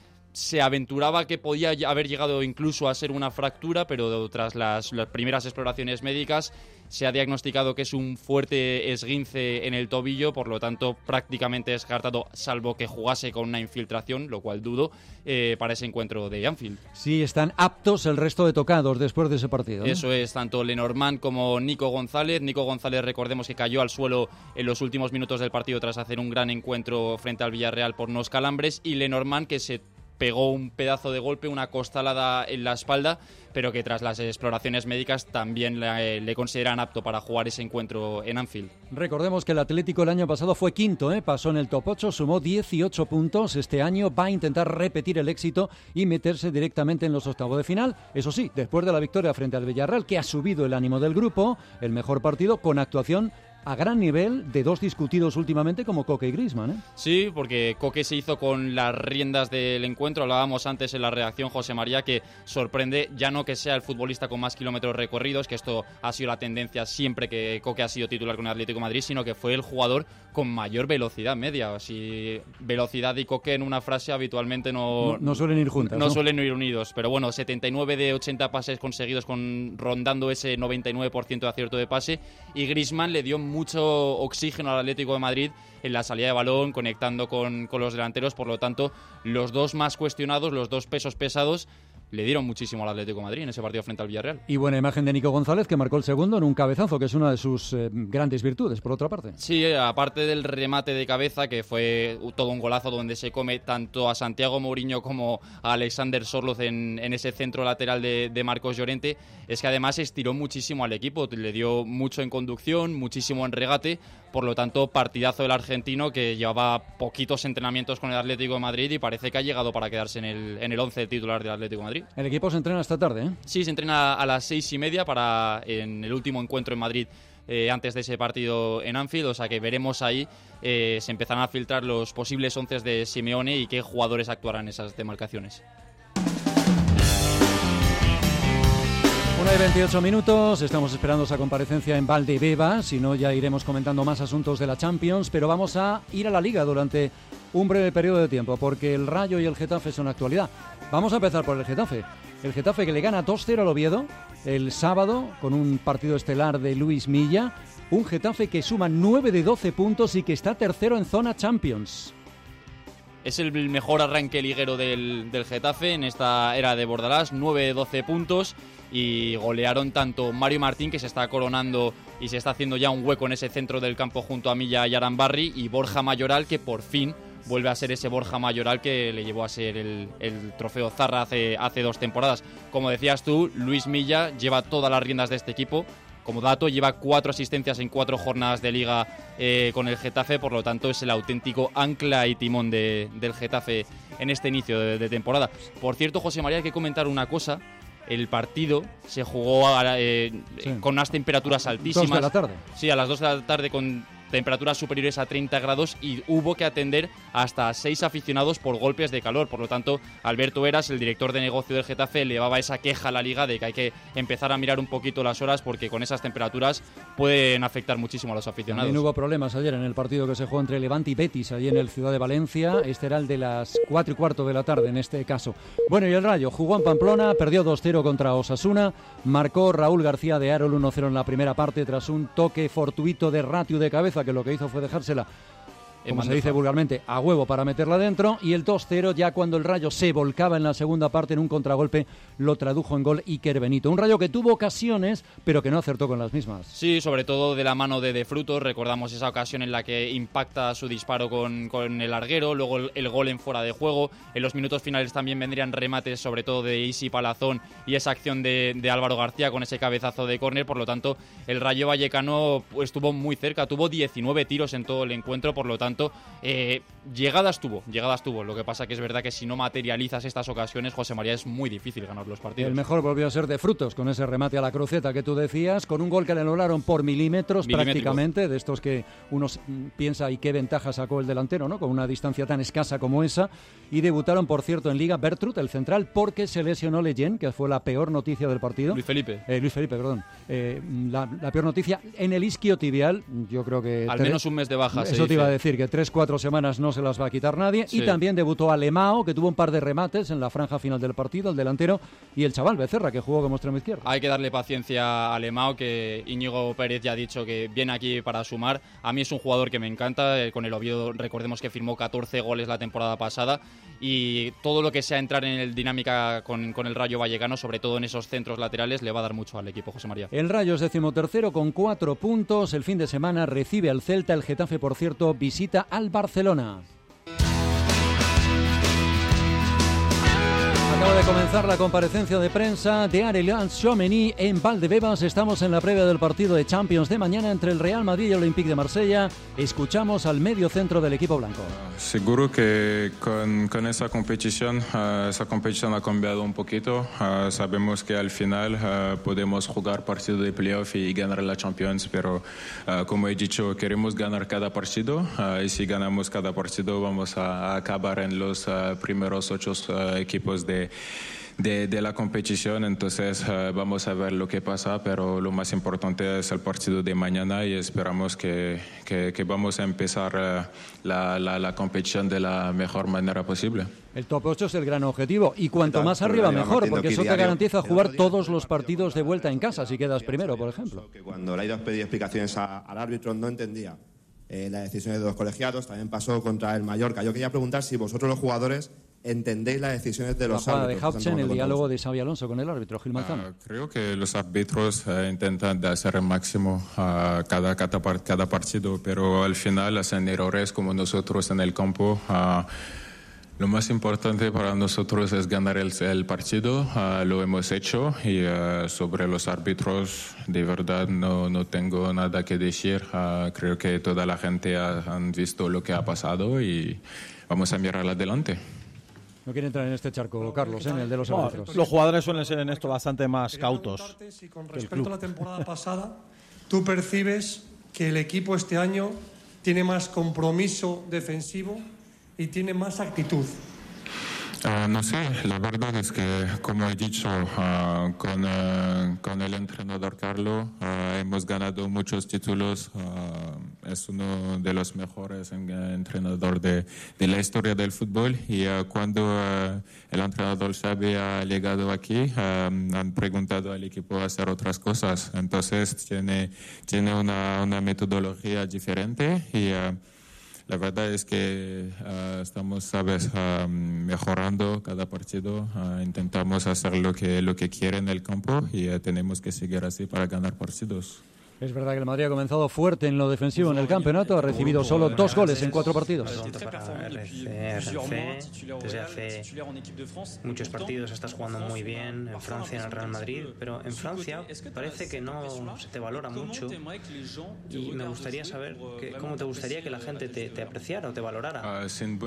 Se aventuraba que podía haber llegado incluso a ser una fractura, pero tras las, las primeras exploraciones médicas se ha diagnosticado que es un fuerte esguince en el tobillo, por lo tanto prácticamente descartado, salvo que jugase con una infiltración, lo cual dudo, eh, para ese encuentro de Anfield. Sí, están aptos el resto de tocados después de ese partido, ¿no? Eso es, tanto Lenormand como Nico González. Nico González, recordemos que cayó al suelo en los últimos minutos del partido tras hacer un gran encuentro frente al Villarreal por unos calambres, y Lenormand, que se pegó un pedazo de golpe, una costalada en la espalda, pero que tras las exploraciones médicas también le, le consideran apto para jugar ese encuentro en Anfield. Recordemos que el Atlético el año pasado fue quinto, ¿eh? Pasó en el top ocho, sumó dieciocho puntos. Este año va a intentar repetir el éxito y meterse directamente en los octavos de final. Eso sí, después de la victoria frente al Villarreal, que ha subido el ánimo del grupo, el mejor partido con actuación a gran nivel de dos discutidos últimamente como Koke y Griezmann, ¿eh? Sí, porque Koke se hizo con las riendas del encuentro. Hablábamos antes en la redacción, José María, que sorprende ya no que sea el futbolista con más kilómetros recorridos, que esto ha sido la tendencia siempre que Koke ha sido titular con el Atlético de Madrid, sino que fue el jugador con mayor velocidad media. Si velocidad y Koke en una frase habitualmente no, no, no suelen ir juntas. No, ¿no? suelen ir unidos, pero bueno, setenta y nueve de ochenta pases conseguidos con rondando ese noventa y nueve por ciento de acierto de pase, y Griezmann le dio mucho oxígeno al Atlético de Madrid en la salida de balón, conectando con, con los delanteros. Por lo tanto, los dos más cuestionados, los dos pesos pesados, le dieron muchísimo al Atlético de Madrid en ese partido frente al Villarreal. Y buena imagen de Nico González, que marcó el segundo en un cabezazo, que es una de sus eh, grandes virtudes, por otra parte. Sí, aparte del remate de cabeza, que fue todo un golazo donde se come tanto a Santiago Mourinho como a Alexander Sorloth en, en ese centro lateral de, de Marcos Llorente, es que además estiró muchísimo al equipo, le dio mucho en conducción, muchísimo en regate. Por lo tanto, partidazo del argentino, que llevaba poquitos entrenamientos con el Atlético de Madrid y parece que ha llegado para quedarse en el, en el once titular del Atlético de Madrid. El equipo se entrena esta tarde, ¿eh? Sí, se entrena a las seis y media para en el último encuentro en Madrid eh, antes de ese partido en Anfield, o sea que veremos ahí, eh, se empezarán a filtrar los posibles once de Simeone y qué jugadores actuarán en esas demarcaciones. una y veintiocho minutos, estamos esperando esa comparecencia en Valdebebas, si no ya iremos comentando más asuntos de la Champions, pero vamos a ir a la Liga durante un breve periodo de tiempo, porque el Rayo y el Getafe son actualidad. Vamos a empezar por el Getafe. El Getafe que le gana dos cero al Oviedo el sábado con un partido estelar de Luis Milla, un Getafe que suma nueve de doce puntos y que está tercero en zona Champions. Es el mejor arranque liguero del, del Getafe en esta era de Bordalás, nueve de doce puntos, y golearon tanto Mario Martín, que se está coronando y se está haciendo ya un hueco en ese centro del campo junto a Milla y Arambarri, y Borja Mayoral, que por fin vuelve a ser ese Borja Mayoral que le llevó a ser el, el trofeo Zarra hace, hace dos temporadas. Como decías tú, Luis Milla lleva todas las riendas de este equipo. Como dato, lleva cuatro asistencias en cuatro jornadas de Liga eh, con el Getafe, por lo tanto es el auténtico ancla y timón de, del Getafe en este inicio de, de temporada. Por cierto, José María, hay que comentar una cosa. El partido se jugó a, eh, sí. con unas temperaturas altísimas. Dos de la tarde. Sí, a las dos de la tarde con temperaturas superiores a treinta grados y hubo que atender hasta seis aficionados por golpes de calor. Por lo tanto, Alberto Heras, el director de negocio del Getafe, elevaba esa queja a la Liga de que hay que empezar a mirar un poquito las horas porque con esas temperaturas pueden afectar muchísimo a los aficionados. También hubo problemas ayer en el partido que se jugó entre Levante y Betis, allí en el Ciudad de Valencia. Este era el de las cuatro y cuarto de la tarde en este caso. Bueno, y el Rayo jugó en Pamplona, perdió dos cero contra Osasuna, marcó Raúl García de Arol uno cero en la primera parte tras un toque fortuito de Ratiu de cabeza que lo que hizo fue dejársela, como se dice vulgarmente, a huevo para meterla dentro, y el dos cero ya cuando el Rayo se volcaba en la segunda parte en un contragolpe lo tradujo en gol Iker Benito. Un Rayo que tuvo ocasiones pero que no acertó con las mismas. Sí, sobre todo de la mano de De Frutos. Recordamos esa ocasión en la que impacta su disparo con, con el larguero, luego el, el gol en fuera de juego. En los minutos finales también vendrían remates, sobre todo de Isi Palazón y esa acción de, de Álvaro García con ese cabezazo de córner. Por lo tanto, el Rayo Vallecano estuvo muy cerca, tuvo diecinueve tiros en todo el encuentro, por lo tanto Eh, llegadas tuvo, llegadas tuvo. Lo que pasa que es verdad que si no materializas estas ocasiones, José María, es muy difícil ganar los partidos. El mejor volvió a ser De Frutos con ese remate a la cruceta que tú decías, con un gol que le anularon por milímetros prácticamente, de estos que uno piensa y qué ventaja sacó el delantero, ¿no? Con una distancia tan escasa como esa. Y debutaron, por cierto, en Liga Bertrud, el central, porque se lesionó Leyen, que fue la peor noticia del partido. Luis Felipe. Eh, Luis Felipe, perdón. Eh, la, la peor noticia en el isquiotibial, yo creo que... Al tres, menos un mes de baja. Eso te iba a decir, que tres, cuatro semanas no se las va a quitar nadie. Sí. Y también debutó Alemão, que tuvo un par de remates en la franja final del partido, el delantero, y el chaval Becerra, que jugó como extremo izquierdo. Hay que darle paciencia a Alemão, que Íñigo Pérez ya ha dicho que viene aquí para sumar. A mí es un jugador que me encanta. Con el Oviedo, recordemos que firmó catorce goles la temporada pasada, y todo lo que sea entrar en el dinámica con, con el Rayo Vallecano, sobre todo en esos centros laterales, le va a dar mucho al equipo, José María. El Rayo es decimotercero con cuatro puntos. El fin de semana recibe al Celta. El Getafe, por cierto, visita al Barcelona. Acaba de comenzar la comparecencia de prensa de Aurélien Tchouameni en Valdebebas. Estamos en la previa del partido de Champions de mañana entre el Real Madrid y el Olympique de Marsella. Escuchamos al medio centro del equipo blanco. Seguro que con, con esa competición, uh, esa competición ha cambiado un poquito. Uh, sabemos que al final uh, podemos jugar partido de playoff y ganar la Champions, pero uh, como he dicho, queremos ganar cada partido uh, y si ganamos cada partido vamos a, a acabar en los uh, primeros ocho uh, equipos de De, de la competición. Entonces uh, vamos a ver lo que pasa, pero lo más importante es el partido de mañana y esperamos que, que, que vamos a empezar uh, la, la, la competición de la mejor manera posible. El top ocho es el gran objetivo y cuanto más arriba mejor, porque eso te garantiza jugar todos los partidos de vuelta en casa si quedas primero, por ejemplo. Que cuando le ha ido a pedir explicaciones a, al árbitro no entendía eh, las decisiones de los colegiados. También pasó contra el Mallorca. Yo quería preguntar si vosotros los jugadores entendéis las decisiones de los la árbitros. De Hautzen, el diálogo de Xabi Alonso con el árbitro Gil Manzano. Uh, creo que los árbitros uh, intentan de hacer el máximo a uh, cada, cada, cada partido, pero al final hacen errores como nosotros en el campo. Uh, Lo más importante para nosotros es ganar el, el partido, uh, lo hemos hecho y uh, sobre los árbitros de verdad no, no tengo nada que decir. Uh, creo que toda la gente ha han visto lo que ha pasado y vamos a mirar adelante. No quiere entrar en este charco, Carlos, ¿eh? En el de los árbitros. No, los jugadores suelen ser en esto bastante más cautos. Si con respecto a la temporada pasada, tú percibes que el equipo este año tiene más compromiso defensivo y tiene más actitud. Uh, no sé, la verdad es que, como he dicho, uh, con, uh, con el entrenador Carlo uh, hemos ganado muchos títulos. Uh, es uno de los mejores en, uh, entrenadores de, de la historia del fútbol. Y uh, cuando uh, el entrenador Xabi ha llegado aquí, uh, han preguntado al equipo a hacer otras cosas. Entonces, tiene, tiene una, una metodología diferente y uh, la verdad es que uh, estamos, sabes, uh, mejorando cada partido. Uh, intentamos hacer lo que, lo que quiere en el campo y uh, tenemos que seguir así para ganar partidos. Es verdad que el Madrid ha comenzado fuerte en lo defensivo en el campeonato, ha recibido solo dos goles en cuatro partidos. Para R C, R C, desde hace muchos partidos estás jugando muy bien en Francia, en el Real Madrid, pero en Francia parece que no se te valora mucho y me gustaría saber que, cómo te gustaría que la gente te, te apreciara o te valorara.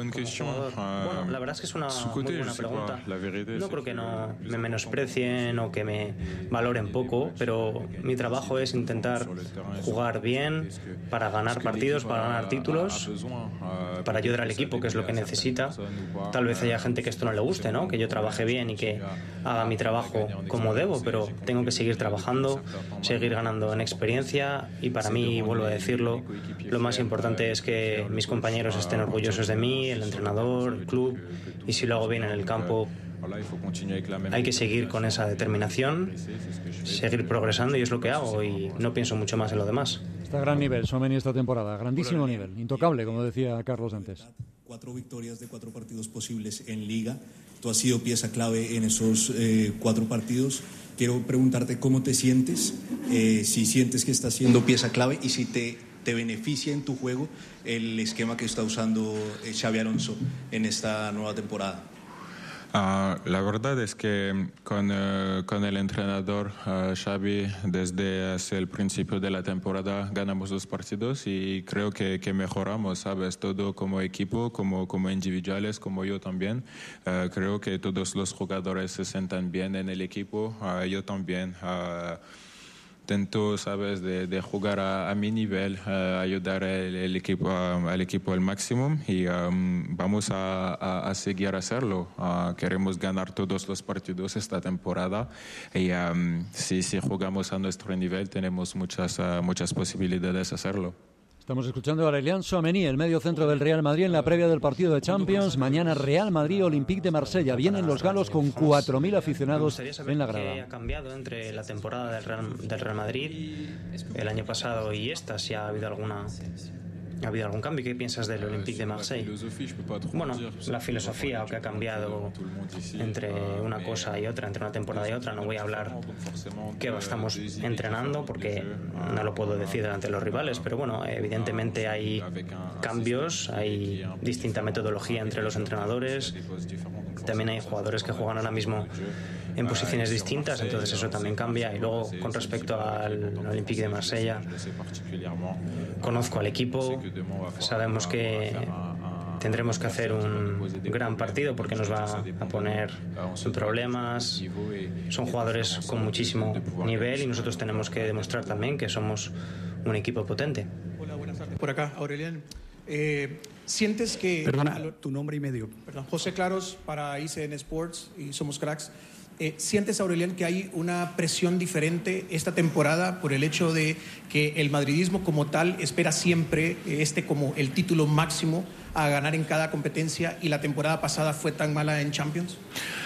Bueno, la verdad es que es una muy buena pregunta. No creo que no me menosprecien o que me valoren poco, pero mi trabajo es intentar jugar bien para ganar partidos, para ganar títulos, para ayudar al equipo, que es lo que necesita. Tal vez haya gente que esto no le guste, ¿no? Que yo trabaje bien y que haga mi trabajo como debo, pero tengo que seguir trabajando, seguir ganando en experiencia y para mí, vuelvo a decirlo, lo más importante es que mis compañeros estén orgullosos de mí, el entrenador, el club, y si lo hago bien en el campo, hay que seguir con esa determinación, seguir progresando y es lo que hago y no pienso mucho más en lo demás. Está a gran nivel Tchouaméni esta temporada, grandísimo nivel, intocable, como decía Carlos antes. Cuatro victorias de cuatro partidos posibles en Liga. Tú has sido pieza clave en esos eh, cuatro partidos. Quiero preguntarte cómo te sientes, eh, si sientes que estás siendo pieza clave y si te, te beneficia en tu juego el esquema que está usando eh, Xabi Alonso en esta nueva temporada. Uh, la verdad es que con, uh, con el entrenador uh, Xabi desde hace el principio de la temporada ganamos los partidos y creo que, que mejoramos, ¿sabes? Todo como equipo, como, como individuales, como yo también. Uh, creo que todos los jugadores se sientan bien en el equipo, uh, yo también. Uh, Intento, sabes, de, de jugar a, a mi nivel, uh, ayudar el, el equipo, uh, al equipo al máximo y um, vamos a, a, a seguir a hacerlo. Uh, queremos ganar todos los partidos esta temporada y um, si, si jugamos a nuestro nivel tenemos muchas, uh, muchas posibilidades de hacerlo. Estamos escuchando a Aurélien Tchouaméni, el medio centro del Real Madrid, en la previa del partido de Champions. Mañana Real Madrid-Olympique de Marsella. Vienen los galos con cuatro mil aficionados en la grada. ¿Qué ha cambiado entre la temporada del Real, del Real Madrid el año pasado y esta? Si ha habido alguna... ¿Ha habido algún cambio? ¿Qué piensas del Olympique de Marseille? Bueno, la filosofía o que ha cambiado entre una cosa y otra, entre una temporada y otra. No voy a hablar que estamos entrenando porque no lo puedo decir delante de los rivales, pero bueno, evidentemente hay cambios, hay distinta metodología entre los entrenadores. También hay jugadores que juegan ahora mismo en posiciones distintas, entonces eso también cambia. Y luego, con respecto al Olympique de Marsella, conozco al equipo, sabemos que tendremos que hacer un gran partido porque nos va a poner en problemas. Son jugadores con muchísimo nivel y nosotros tenemos que demostrar también que somos un equipo potente. Hola, buenas tardes. Por acá, Aurélien. Eh, ¿Sientes que... Perdona, tu nombre y medio. Perdón, José Claros para I C N Sports y Somos Cracks. Eh, ¿Sientes, Aurélien, que hay una presión diferente esta temporada por el hecho de que el madridismo como tal espera siempre este como el título máximo a ganar en cada competencia y la temporada pasada fue tan mala en Champions?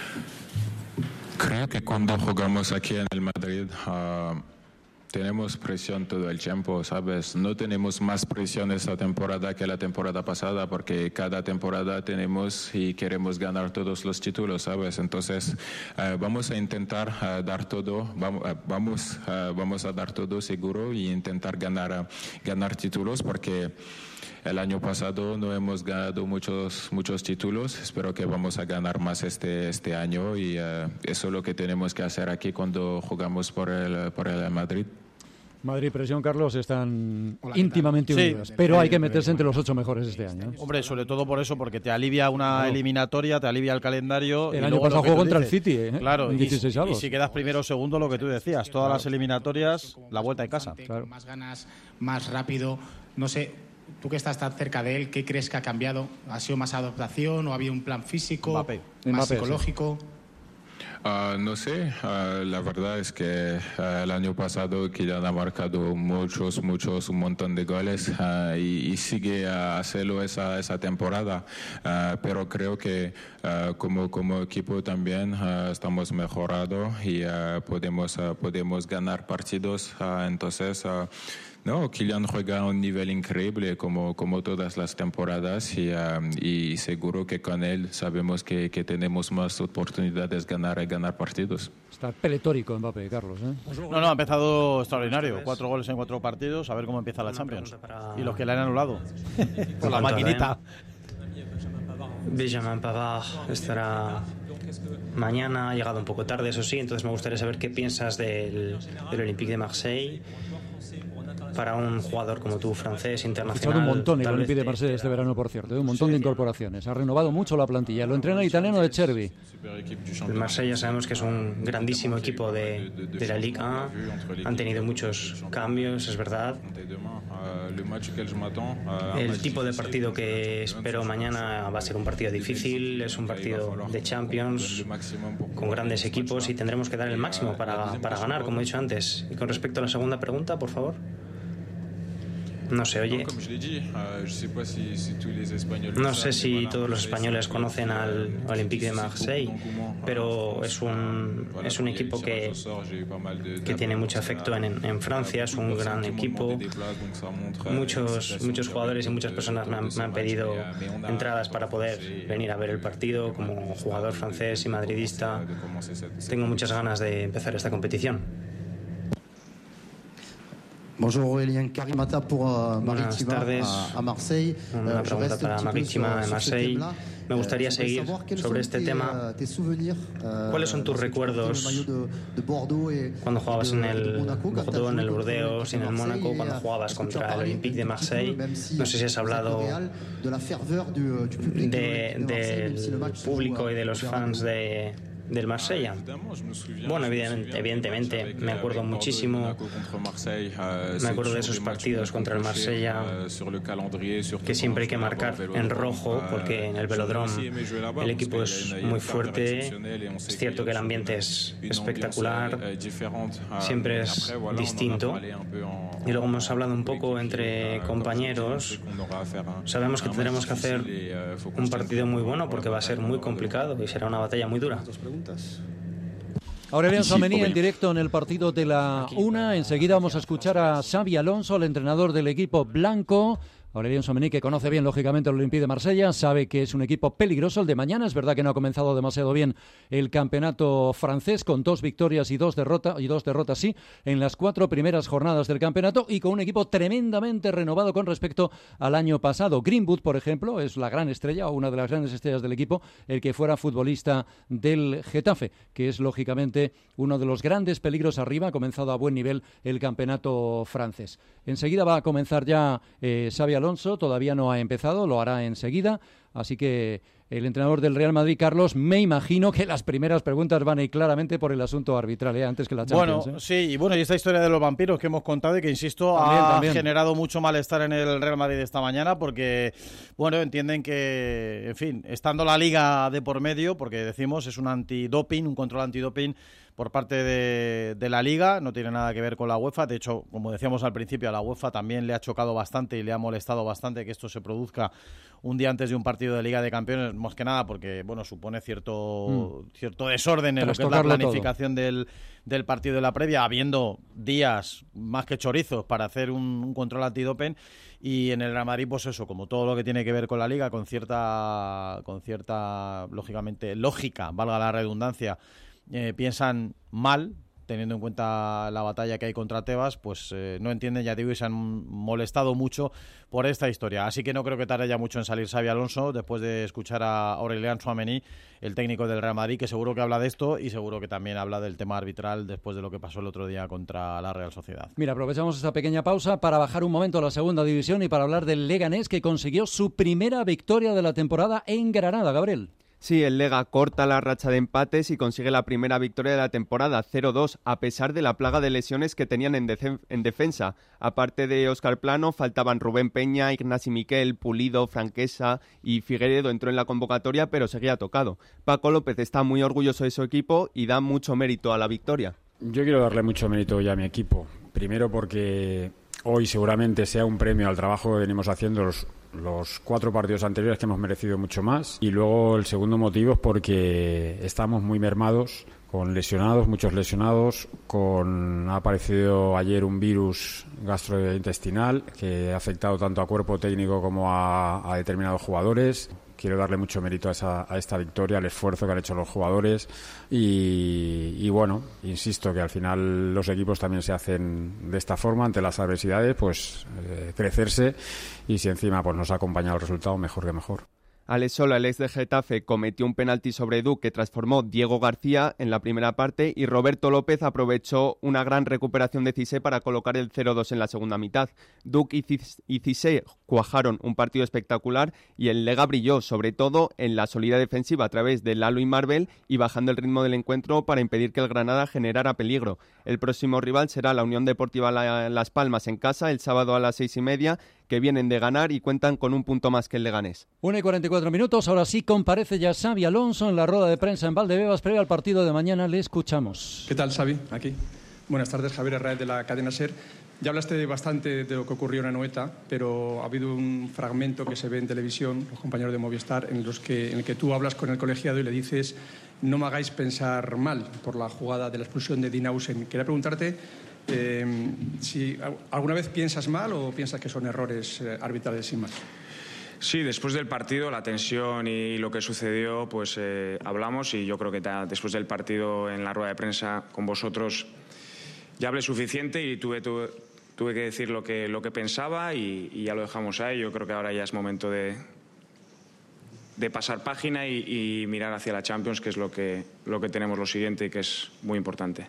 Creo que cuando jugamos aquí en el Madrid uh, tenemos presión todo el tiempo, ¿sabes? No tenemos más presión esta temporada que la temporada pasada porque cada temporada tenemos y queremos ganar todos los títulos, ¿sabes? Entonces uh, vamos a intentar uh, dar todo, vamos, uh, vamos, uh, vamos a dar todo seguro y intentar ganar, uh, ganar títulos porque el año pasado no hemos ganado muchos, muchos títulos. Espero que vamos a ganar más este, este año y uh, eso es lo que tenemos que hacer aquí cuando jugamos por el, por el Madrid. Madrid, presión, Carlos, están Hola, íntimamente sí, unidos, pero hay que meterse entre los ocho mejores este año, ¿eh? Hombre, sobre todo por eso, porque te alivia una Claro. eliminatoria, te alivia el calendario. El y año luego pasado lo que jugó tú contra el dices. City, ¿eh? Claro, En y, dieciséis y avos. si quedas primero o segundo, lo que tú decías, todas Claro. las eliminatorias, la vuelta en casa. Con más ganas, más rápido. No sé, tú que estás tan cerca de él, ¿qué crees que ha cambiado? ¿Ha sido más adaptación o ha habido un plan físico, Mbappé. más Mbappé, sí. psicológico? Uh, no sé, uh, la verdad es que uh, el año pasado Kylian ha marcado muchos, muchos, un montón de goles uh, y, y sigue a hacerlo esa, esa temporada, uh, pero creo que uh, como, como equipo también uh, estamos mejorando y uh, podemos, uh, podemos ganar partidos, uh, entonces uh, No, Kylian juega a un nivel increíble como, como todas las temporadas y, um, y seguro que con él sabemos que, que tenemos más oportunidades de ganar y ganar partidos. Está peletórico Mbappé, Carlos, ¿eh? No, no, ha empezado extraordinario. Cuatro goles en cuatro partidos. A ver cómo empieza la Champions. Y los que le han anulado. Por la maquinita. Benjamin Pavard estará mañana, ha llegado un poco tarde, eso sí, entonces me gustaría saber qué piensas del, del Olympique de Marseille. Para un jugador como tú, francés, internacional. Ha un montón el tal Olympique vez de Marsella este verano, por cierto, un montón de incorporaciones. Ha renovado mucho la plantilla. Lo entrena el italiano de Chervi. El Marsella sabemos que es un grandísimo equipo de, de la Ligue uno. Han tenido muchos cambios, es verdad. El tipo de partido que espero mañana va a ser un partido difícil. Es un partido de Champions con grandes equipos y tendremos que dar el máximo para, para ganar, como he dicho antes. Y con respecto a la segunda pregunta, por favor. No se oye. No sé si todos los españoles conocen al Olympique de Marseille, pero es un, es un equipo que, que tiene mucho afecto en, en Francia, es un gran equipo. Muchos, muchos jugadores y muchas personas me han, me han pedido entradas para poder venir a ver el partido como jugador francés y madridista. Tengo muchas ganas de empezar esta competición. Bonjour Aurélien, Karimata pour uh, Marittima a, a Marseille. Una pregunta para Marittima de Marseille. Me gustaría seguir sobre este tema. ¿Cuáles son tus recuerdos cuando jugabas en el Bordeaux, en el Burdeos, en el Mónaco, cuando jugabas contra el Olympique de Marseille? No sé si has hablado de, del público y de los fans de del Marsella. Bueno, evident, evidentemente, me acuerdo muchísimo, me acuerdo de esos partidos contra el Marsella, que siempre hay que marcar en rojo, porque en el Velodrome el equipo es muy fuerte, es cierto que el ambiente es espectacular, siempre es distinto, y luego hemos hablado un poco entre compañeros, sabemos que tendremos que hacer un partido muy bueno, porque va a ser muy complicado y será una batalla muy dura. Aurélien Tchouameni en directo en el partido de la una. Enseguida vamos a escuchar a Xabi Alonso, el entrenador del equipo blanco. Aurélien Tchouameni, que conoce bien, lógicamente, el Olympique de Marsella, sabe que es un equipo peligroso el de mañana. Es verdad que no ha comenzado demasiado bien el campeonato francés, con dos victorias y dos derrotas, y dos derrotas sí, en las cuatro primeras jornadas del campeonato, y con un equipo tremendamente renovado con respecto al año pasado. Greenwood, por ejemplo, es la gran estrella, o una de las grandes estrellas del equipo, el que fuera futbolista del Getafe, que es, lógicamente, uno de los grandes peligros arriba. Ha comenzado a buen nivel el campeonato francés. Enseguida va a comenzar ya eh, Xabi Alonso, todavía no ha empezado, lo hará enseguida, así que el entrenador del Real Madrid, Carlos, me imagino que las primeras preguntas van a ir claramente por el asunto arbitral, ¿eh? Antes que la Champions. Bueno, ¿eh? sí, y bueno, y esta historia de los vampiros que hemos contado y que, insisto, también, ha también. generado mucho malestar en el Real Madrid esta mañana, porque, bueno, entienden que, en fin, estando la Liga de por medio, porque decimos es un antidoping, un control antidoping por parte de, de la Liga, no tiene nada que ver con la UEFA. De hecho, como decíamos al principio, a la UEFA también le ha chocado bastante y le ha molestado bastante que esto se produzca un día antes de un partido de Liga de Campeones, más que nada porque, bueno, supone cierto mm. cierto desorden en Tras lo que es la planificación del, del partido de la previa, habiendo días más que chorizos para hacer un, un control antidoping. Y en el Real Madrid, pues eso, como todo lo que tiene que ver con la Liga, con cierta, con cierta lógicamente, lógica, valga la redundancia, eh, piensan mal, teniendo en cuenta la batalla que hay contra Tebas, pues eh, no entienden, ya digo, y se han molestado mucho por esta historia. Así que no creo que tarde ya mucho en salir Xabi Alonso, después de escuchar a Aurélien Tchouameni, el técnico del Real Madrid, que seguro que habla de esto y seguro que también habla del tema arbitral después de lo que pasó el otro día contra la Real Sociedad. Mira, aprovechamos esta pequeña pausa para bajar un momento a la segunda división y para hablar del Leganés, que consiguió su primera victoria de la temporada en Granada, Gabriel. Sí, el Lega corta la racha de empates y consigue la primera victoria de la temporada, cero dos, a pesar de la plaga de lesiones que tenían en, de- en defensa. Aparte de Óscar Plano, faltaban Rubén Peña, Ignasi Miquel, Pulido, Franquesa y Figueiredo entró en la convocatoria, pero seguía tocado. Paco López está muy orgulloso de su equipo y da mucho mérito a la victoria. Yo quiero darle mucho mérito ya a mi equipo. Primero porque hoy seguramente sea un premio al trabajo que venimos haciendo los los cuatro partidos anteriores que hemos merecido mucho más, y luego el segundo motivo es porque estamos muy mermados, con lesionados, muchos lesionados, con ha aparecido ayer un virus gastrointestinal que ha afectado tanto a cuerpo técnico como a, a determinados jugadores. Quiero darle mucho mérito a, esa, a esta victoria, al esfuerzo que han hecho los jugadores y, y bueno, insisto que al final los equipos también se hacen de esta forma ante las adversidades, pues eh, crecerse, y si encima pues nos ha acompañado el resultado, mejor que mejor. Alex Sola, el ex de Getafe, cometió un penalti sobre Edu que transformó Diego García en la primera parte, y Roberto López aprovechó una gran recuperación de Cissé para colocar el cero dos en la segunda mitad. Duk y Cissé cuajaron un partido espectacular y el Lega brilló, sobre todo en la solidez defensiva a través de Lalo y Marvel, y bajando el ritmo del encuentro para impedir que el Granada generara peligro. El próximo rival será la Unión Deportiva Las Palmas en casa el sábado a las seis y media, que vienen de ganar y cuentan con un punto más que el Leganés. una y cuarenta y cuatro minutos, ahora sí comparece ya Xabi Alonso en la rueda de prensa en Valdebebas previo al partido de mañana. Le escuchamos. ¿Qué tal, Xavi? Aquí. Buenas tardes, Javier Herráez de la cadena SER. Ya hablaste bastante de lo que ocurrió en Anoeta, pero ha habido un fragmento que se ve en televisión, los compañeros de Movistar, en, los que, en el que tú hablas con el colegiado y le dices: no me hagáis pensar mal por la jugada de la expulsión de Dinausen. Quería preguntarte eh, si alguna vez piensas mal o piensas que son errores eh, arbitrales sin más. Sí, después del partido, la tensión y lo que sucedió, pues eh, hablamos, y yo creo que ta, después del partido en la rueda de prensa con vosotros ya hablé suficiente y tuve, tuve, tuve que decir lo que, lo que pensaba y, y ya lo dejamos ahí. Yo creo que ahora ya es momento de, de pasar página y, y mirar hacia la Champions, que es lo que, lo que tenemos lo siguiente y que es muy importante.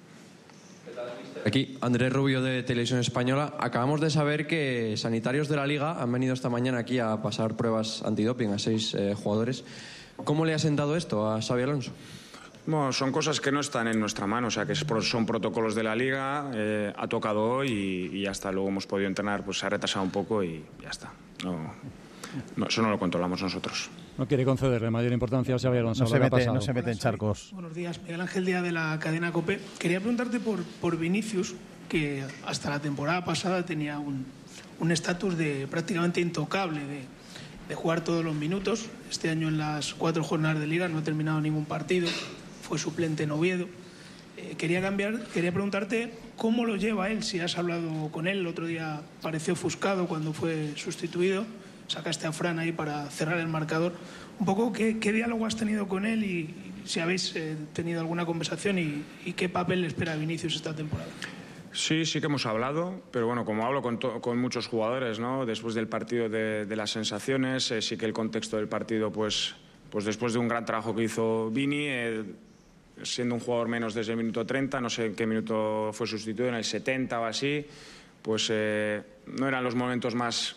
Aquí, Andrés Rubio de Televisión Española. Acabamos de saber que sanitarios de la Liga han venido esta mañana aquí a pasar pruebas antidoping a seis eh, jugadores. ¿Cómo le ha sentado esto a Xabi Alonso? Bueno, son cosas que no están en nuestra mano, o sea, que son protocolos de la Liga, eh, ha tocado hoy y, y ya está. Luego hemos podido entrenar, pues se ha retrasado un poco y ya está. No, no, eso no lo controlamos nosotros. No quiere concederle mayor importancia a Xabi Alonso. No se mete, no se mete en charcos. Buenos días, Miguel Ángel Díaz de la cadena COPE. Quería preguntarte por, por Vinicius, que hasta la temporada pasada tenía un estatus de prácticamente intocable, de, de jugar todos los minutos. Este año en las cuatro jornadas de Liga no ha terminado ningún partido, fue suplente en Oviedo. Eh, quería cambiar, quería preguntarte cómo lo lleva él, si has hablado con él. El otro día pareció ofuscado cuando fue sustituido. Sacaste a Fran ahí para cerrar el marcador. Un poco, ¿qué, qué diálogo has tenido con él y, y si habéis eh, tenido alguna conversación y, y qué papel le espera a Vinicius esta temporada? Sí, sí que hemos hablado, pero bueno, como hablo con, con muchos jugadores, ¿no? Después del partido de, de las sensaciones, eh, sí que el contexto del partido, pues, pues después de un gran trabajo que hizo Vini, eh, siendo un jugador menos desde el minuto treinta, no sé en qué minuto fue sustituido, en el setenta o así, pues eh, no eran los momentos más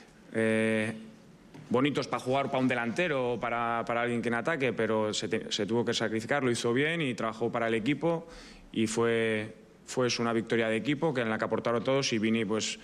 Eh, bonitos para jugar para un delantero o para, para alguien que en ataque, pero se, te, se tuvo que sacrificar, lo hizo bien y trabajó para el equipo y fue, fue una victoria de equipo que en la que aportaron todos, y Vini, pues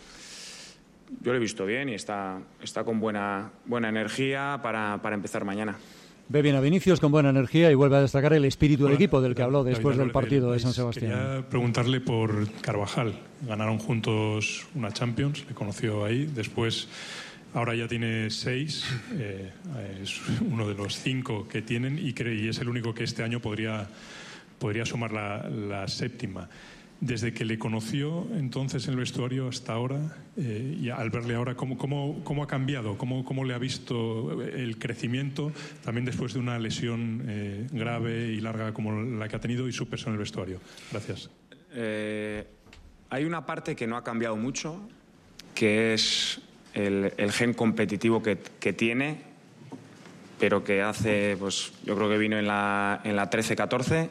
yo lo he visto bien y está, está con buena, buena energía para, para empezar mañana. Ve bien a Vinicius con buena energía y vuelve a destacar el espíritu del equipo del que habló después del partido de San Sebastián. Quería preguntarle por Carvajal. Ganaron juntos una Champions, le conoció ahí, después... Ahora ya tiene seis, eh, es uno de los cinco que tienen y, cree, y es el único que este año podría, podría sumar la, la séptima. Desde que le conoció entonces en el vestuario hasta ahora, eh, y al verle ahora, ¿cómo, cómo, cómo ha cambiado? ¿Cómo, ¿Cómo le ha visto el crecimiento también después de una lesión eh, grave y larga como la que ha tenido y su peso en el vestuario? Gracias. Eh, hay una parte que no ha cambiado mucho, que es... El, el gen competitivo que, que tiene, pero que hace, pues yo creo que vino en la, en la trece catorce,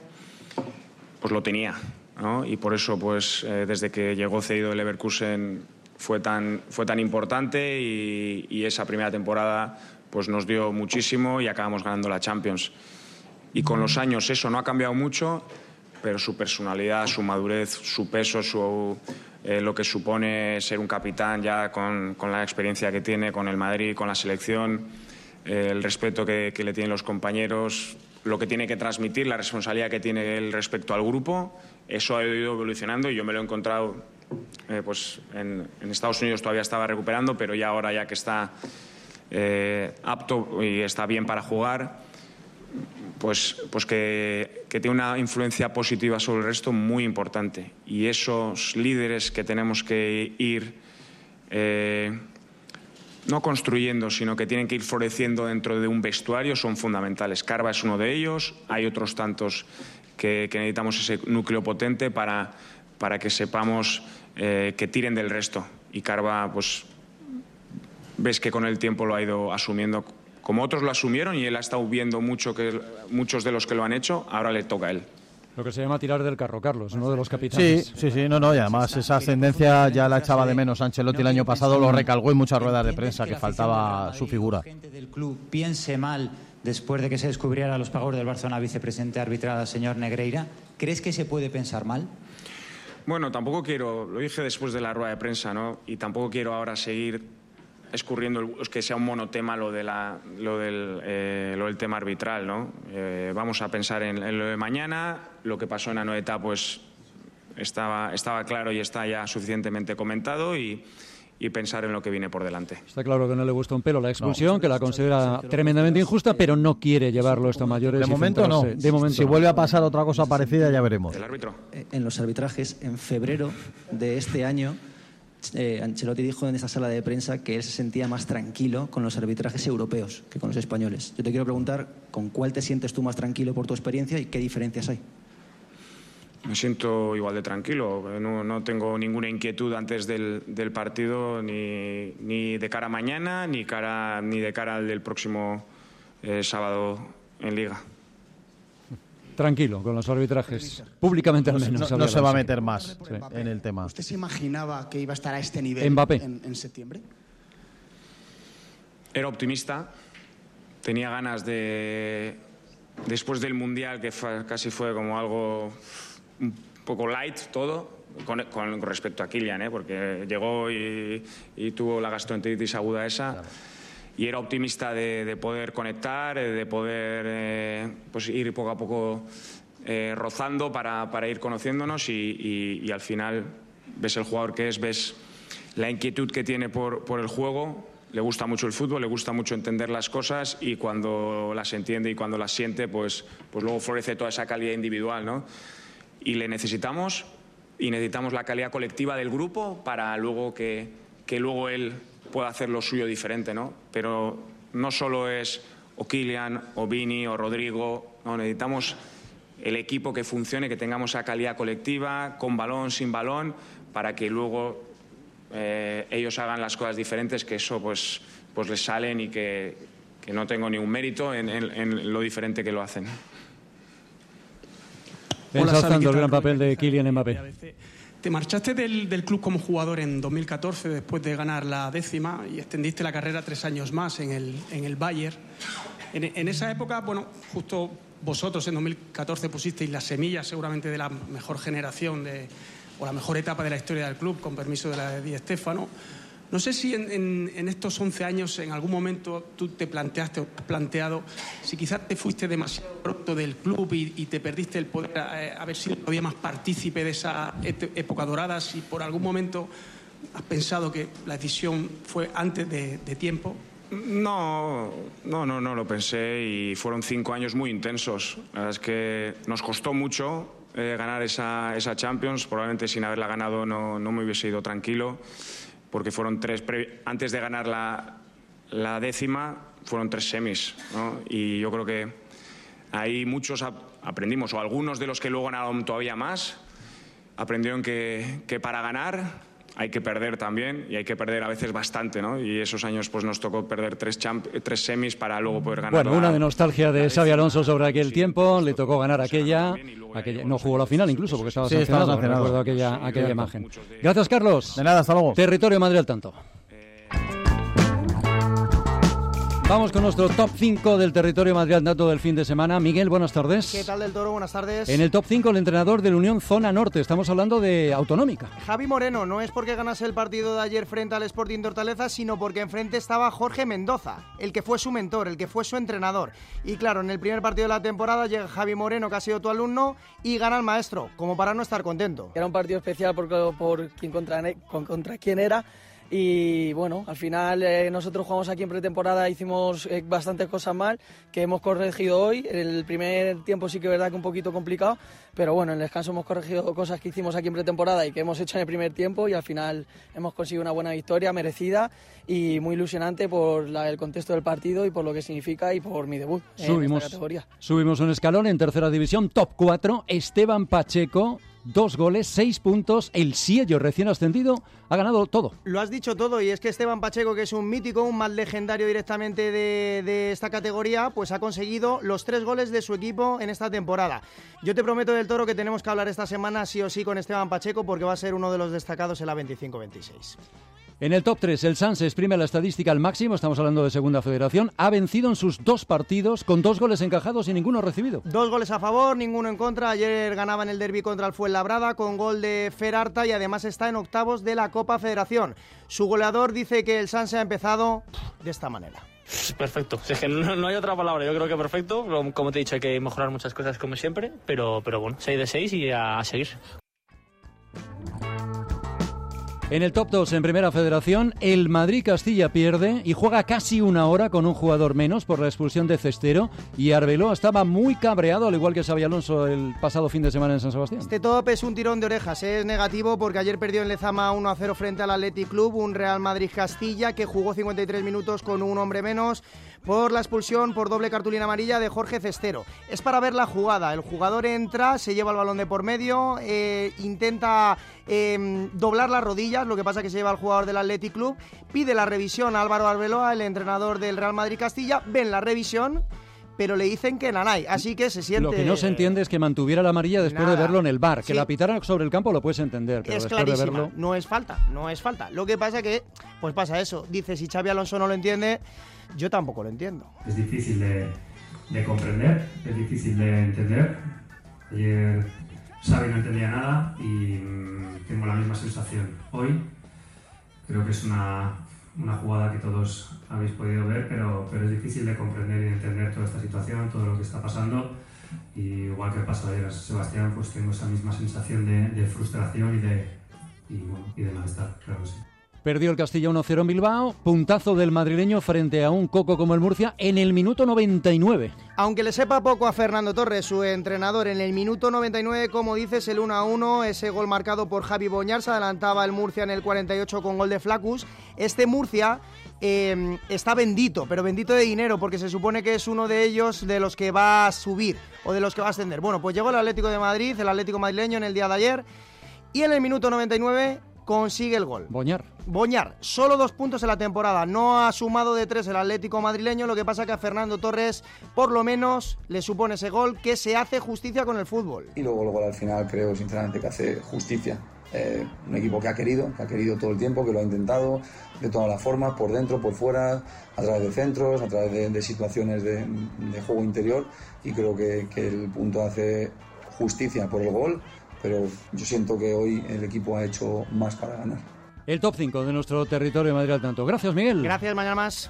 pues lo tenía, ¿no? Y por eso, pues eh, desde que llegó cedido del Leverkusen fue tan, fue tan importante y, y esa primera temporada pues nos dio muchísimo y acabamos ganando la Champions. Y con los años eso no ha cambiado mucho, pero su personalidad, su madurez, su peso, su... Eh, lo que supone ser un capitán ya con, con la experiencia que tiene con el Madrid, con la selección, eh, el respeto que, que le tienen los compañeros, lo que tiene que transmitir, la responsabilidad que tiene él respecto al grupo, eso ha ido evolucionando y yo me lo he encontrado eh, pues en, en Estados Unidos todavía estaba recuperando, pero ya ahora ya que está eh, apto y está bien para jugar, pues, pues que, que tiene una influencia positiva sobre el resto muy importante. Y esos líderes que tenemos que ir eh, no construyendo, sino que tienen que ir floreciendo dentro de un vestuario son fundamentales. Carva es uno de ellos, hay otros tantos que, que necesitamos ese núcleo potente para, para que sepamos eh, que tiren del resto. Y Carva, pues ves que con el tiempo lo ha ido asumiendo como otros lo asumieron y él ha estado viendo mucho que muchos de los que lo han hecho, ahora le toca a él. Lo que se llama tirar del carro, Carlos, uno de los capitanes. Sí, sí, sí, no, no, y además esa ascendencia ya la echaba de menos Ancelotti el año pasado, lo recalcó en muchas ruedas de prensa, que faltaba su figura. La gente del club piense mal después de que se descubriera los pagos del Barcelona vicepresidente arbitral al señor Negreira. ¿Crees que se puede pensar mal? Bueno, tampoco quiero, lo dije después de la rueda de prensa, ¿no? Y tampoco quiero ahora seguir escurriendo el, que sea un monotema lo, de la, lo, del, eh, lo del tema arbitral, ¿no? Eh, vamos a pensar en, en lo de mañana. Lo que pasó en Anoeta pues estaba, estaba claro y está ya suficientemente comentado y, y pensar en lo que viene por delante. Está claro que no le gusta un pelo la expulsión, no. que la considera tremendamente injusta, pero no quiere llevarlo esto a mayores. De momento no. De momento si no. vuelve a pasar otra cosa parecida ya veremos. ¿El árbitro? En los arbitrajes, en febrero de este año, Eh, Ancelotti dijo en esa sala de prensa que él se sentía más tranquilo con los arbitrajes europeos que con los españoles. Yo te quiero preguntar, ¿con cuál te sientes tú más tranquilo por tu experiencia y qué diferencias hay? Me siento igual de tranquilo. No, no tengo ninguna inquietud antes del, del partido, ni, ni de cara a mañana, ni, cara, ni de cara al del próximo eh, sábado en Liga. Tranquilo con los arbitrajes, públicamente al menos. No, no se va a meter más sí. en el tema. ¿Usted se imaginaba que iba a estar a este nivel Mbappé. En, en septiembre? Era optimista, tenía ganas de, después del Mundial, que fue, casi fue como algo un poco light todo, con, con respecto a Kylian, ¿eh? Porque llegó y, y tuvo la gastroenteritis aguda esa. Claro. Y era optimista de, de poder conectar, de poder eh, pues ir poco a poco eh, rozando para, para ir conociéndonos y, y, y al final ves el jugador que es, ves la inquietud que tiene por, por el juego, le gusta mucho el fútbol, le gusta mucho entender las cosas y cuando las entiende y cuando las siente, pues, pues luego florece toda esa calidad individual, ¿no? Y le necesitamos y necesitamos la calidad colectiva del grupo para luego que, que luego él pueda hacer lo suyo diferente, ¿no? Pero no solo es o Kylian, o Vini, o Rodrigo, no, necesitamos el equipo que funcione, que tengamos esa calidad colectiva, con balón, sin balón, para que luego eh, ellos hagan las cosas diferentes, que eso pues, pues les salen y que, que no tengo ningún mérito en, en, en lo diferente que lo hacen. Ensalzando el gran papel de Kylian Mbappé. Te marchaste del, del club como jugador en dos mil catorce después de ganar la décima y extendiste la carrera tres años más en el, en el Bayern. En, en esa época, bueno, justo vosotros en dos mil catorce pusisteis la semilla seguramente de la mejor generación de, o la mejor etapa de la historia del club, con permiso de la de Di Stéfano. No sé si en, en, en estos once años en algún momento tú te planteaste o has planteado si quizás te fuiste demasiado pronto del club y, y te perdiste el poder eh, haber sido todavía más partícipe de esa época dorada, si por algún momento has pensado que la decisión fue antes de, de tiempo. No, no, no, no lo pensé y fueron cinco años muy intensos. La verdad es que nos costó mucho eh, ganar esa, esa Champions, probablemente sin haberla ganado no, no me hubiese ido tranquilo. Porque fueron tres, antes de ganar la, la décima, fueron tres semis, ¿no? Y yo creo que ahí muchos aprendimos, o algunos de los que luego ganaron todavía más, aprendieron que, que para ganar hay que perder también, y hay que perder a veces bastante, ¿no? Y esos años pues nos tocó perder tres, champ tres semis para luego poder ganar. Bueno, una de nostalgia de Xabi Alonso sobre aquel sí, tiempo, le tocó ganar aquella, aquella no jugó la final incluso porque estaba sí, sancionado, estaba sancionado. Recuerdo aquella, sí, aquella imagen. Gracias, Carlos. De nada, hasta luego. Territorio Madrid al tanto. Vamos con nuestro top cinco del territorio Madrid al dato del fin de semana. Miguel, buenas tardes. ¿Qué tal del Toro? Buenas tardes. En el top cinco, el entrenador del Unión Zona Norte. Estamos hablando de Autonómica. Javi Moreno, no es porque ganase el partido de ayer frente al Sporting de Hortaleza, sino porque enfrente estaba Jorge Mendoza, el que fue su mentor, el que fue su entrenador. Y claro, en el primer partido de la temporada llega Javi Moreno, que ha sido tu alumno, y gana el maestro, como para no estar contento. Era un partido especial por, por quién contra, contra quién era. Y bueno, al final eh, nosotros jugamos aquí en pretemporada, hicimos eh, bastantes cosas mal, que hemos corregido hoy. El primer tiempo sí que es verdad que un poquito complicado, pero bueno, en el descanso hemos corregido cosas que hicimos aquí en pretemporada y que hemos hecho en el primer tiempo, y al final hemos conseguido una buena victoria, merecida y muy ilusionante por la, el contexto del partido y por lo que significa y por mi debut subimos, en esta categoría. Subimos un escalón en tercera división, top cuatro, Esteban Pacheco. Dos goles, seis puntos, el Siello recién ascendido ha ganado todo. Lo has dicho todo, y es que Esteban Pacheco, que es un mítico, un más legendario directamente de, de esta categoría, pues ha conseguido los tres goles de su equipo en esta temporada. Yo te prometo, del Toro, que tenemos que hablar esta semana sí o sí con Esteban Pacheco, porque va a ser uno de los destacados en la veinticinco veintiséis. En el top tres, el Sanse exprime la estadística al máximo, estamos hablando de Segunda Federación, ha vencido en sus dos partidos con dos goles encajados y ninguno recibido. Dos goles a favor, ninguno en contra. Ayer ganaba en el derbi contra el Fuenlabrada con gol de Fer Arta y además está en octavos de la Copa Federación. Su goleador dice que el Sanse ha empezado de esta manera. Perfecto, es que no, no hay otra palabra, yo creo que perfecto. Como te he dicho, hay que mejorar muchas cosas como siempre, pero, pero bueno, seis de seis y a, a seguir. En el top dos, en Primera Federación, el Madrid-Castilla pierde y juega casi una hora con un jugador menos por la expulsión de Cestero, y Arbeloa estaba muy cabreado, al igual que Xabi Alonso el pasado fin de semana en San Sebastián. Este top es un tirón de orejas, es negativo porque ayer perdió en Lezama uno a cero frente al Athletic Club, un Real Madrid-Castilla que jugó cincuenta y tres minutos con un hombre menos por la expulsión por doble cartulina amarilla de Jorge Cestero. Es para ver la jugada, el jugador entra, se lleva el balón de por medio, eh, intenta eh, doblar las rodillas, lo que pasa que se lleva al jugador del Athletic Club, pide la revisión a Álvaro Arbeloa, el entrenador del Real Madrid Castilla, ven la revisión, pero le dicen que nanay, así que se siente... Lo que no se entiende es que mantuviera la amarilla después Nada. de verlo en el bar, que Sí. la pitara sobre el campo lo puedes entender, pero Es después clarísima, de verlo... no es falta, no es falta. Lo que pasa que, pues pasa eso, dice, si Xabi Alonso no lo entiende, yo tampoco lo entiendo. Es difícil de, de comprender, es difícil de entender. Ayer Xavi no entendía nada y mmm, tengo la misma sensación hoy. Creo que es una, una jugada que todos habéis podido ver, pero, pero es difícil de comprender y de entender toda esta situación, todo lo que está pasando. Y igual que pasó ayer a Sebastián, pues tengo esa misma sensación de, de frustración y de, y, bueno, y de malestar, claro que sí. Perdió el Castilla uno cero en Bilbao, puntazo del madrileño frente a un coco como el Murcia en el minuto noventa y nueve. Aunque le sepa poco a Fernando Torres, su entrenador, en el minuto noventa y nueve, como dices, el uno a uno, ese gol marcado por Javi Boñar, se adelantaba el Murcia en el cuarenta y ocho con gol de Flacus. Este Murcia eh, está bendito, pero bendito de dinero, porque se supone que es uno de ellos de los que va a subir o de los que va a ascender. Bueno, pues llegó el Atlético de Madrid, el Atlético madrileño en el día de ayer, y en el minuto noventa y nueve consigue el gol. Boñar. Boñar, solo dos puntos en la temporada, no ha sumado de tres el Atlético madrileño, lo que pasa que a Fernando Torres por lo menos le supone ese gol que se hace justicia con el fútbol. Y luego el gol al final creo sinceramente que hace justicia. Eh, un equipo que ha querido, que ha querido todo el tiempo, que lo ha intentado de todas las formas, por dentro, por fuera, a través de centros, a través de, de situaciones de, de juego interior, y creo que, que el punto hace justicia por el gol, pero yo siento que hoy el equipo ha hecho más para ganar. El top cinco de nuestro territorio de Madrid al tanto. Gracias, Miguel. Gracias, mañana más.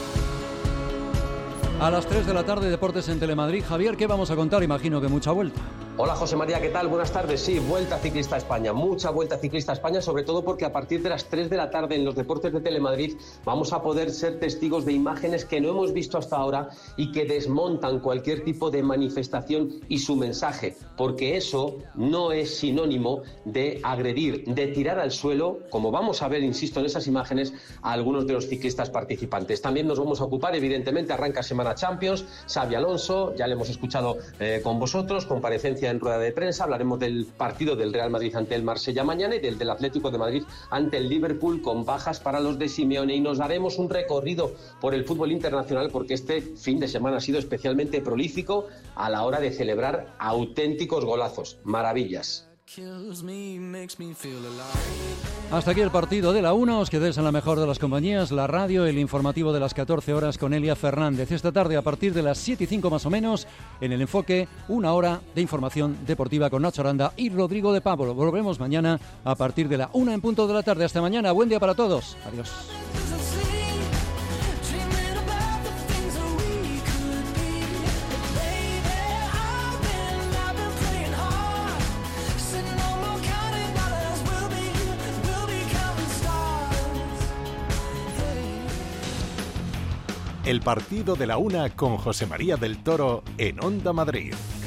A las tres de la tarde, Deportes en Telemadrid. Javier, ¿qué vamos a contar? Imagino que mucha vuelta. Hola José María, ¿qué tal? Buenas tardes. Sí, Vuelta Ciclista a España, mucha Vuelta Ciclista a España, sobre todo porque a partir de las tres de la tarde en los Deportes de Telemadrid vamos a poder ser testigos de imágenes que no hemos visto hasta ahora y que desmontan cualquier tipo de manifestación y su mensaje, porque eso no es sinónimo de agredir, de tirar al suelo, como vamos a ver, insisto, en esas imágenes, a algunos de los ciclistas participantes. También nos vamos a ocupar, evidentemente, arranca Semana Champions, Xabi Alonso, ya le hemos escuchado eh, con vosotros, comparecencia en rueda de prensa, hablaremos del partido del Real Madrid ante el Marsella mañana y del del Atlético de Madrid ante el Liverpool, con bajas para los de Simeone, y nos daremos un recorrido por el fútbol internacional porque este fin de semana ha sido especialmente prolífico a la hora de celebrar auténticos golazos, maravillas. Kills me, makes me feel alive. Hasta aquí el partido de la una. Os quedéis en la mejor de las compañías, la radio, el informativo de las catorce horas con Elia Fernández. Esta tarde, a partir de las siete y cinco más o menos, en el enfoque, una hora de información deportiva con Nacho Aranda y Rodrigo de Pablo. Volvemos mañana a partir de la una en punto de la tarde. Hasta mañana. Buen día para todos. Adiós. El partido de la una con José María del Toro en Onda Madrid.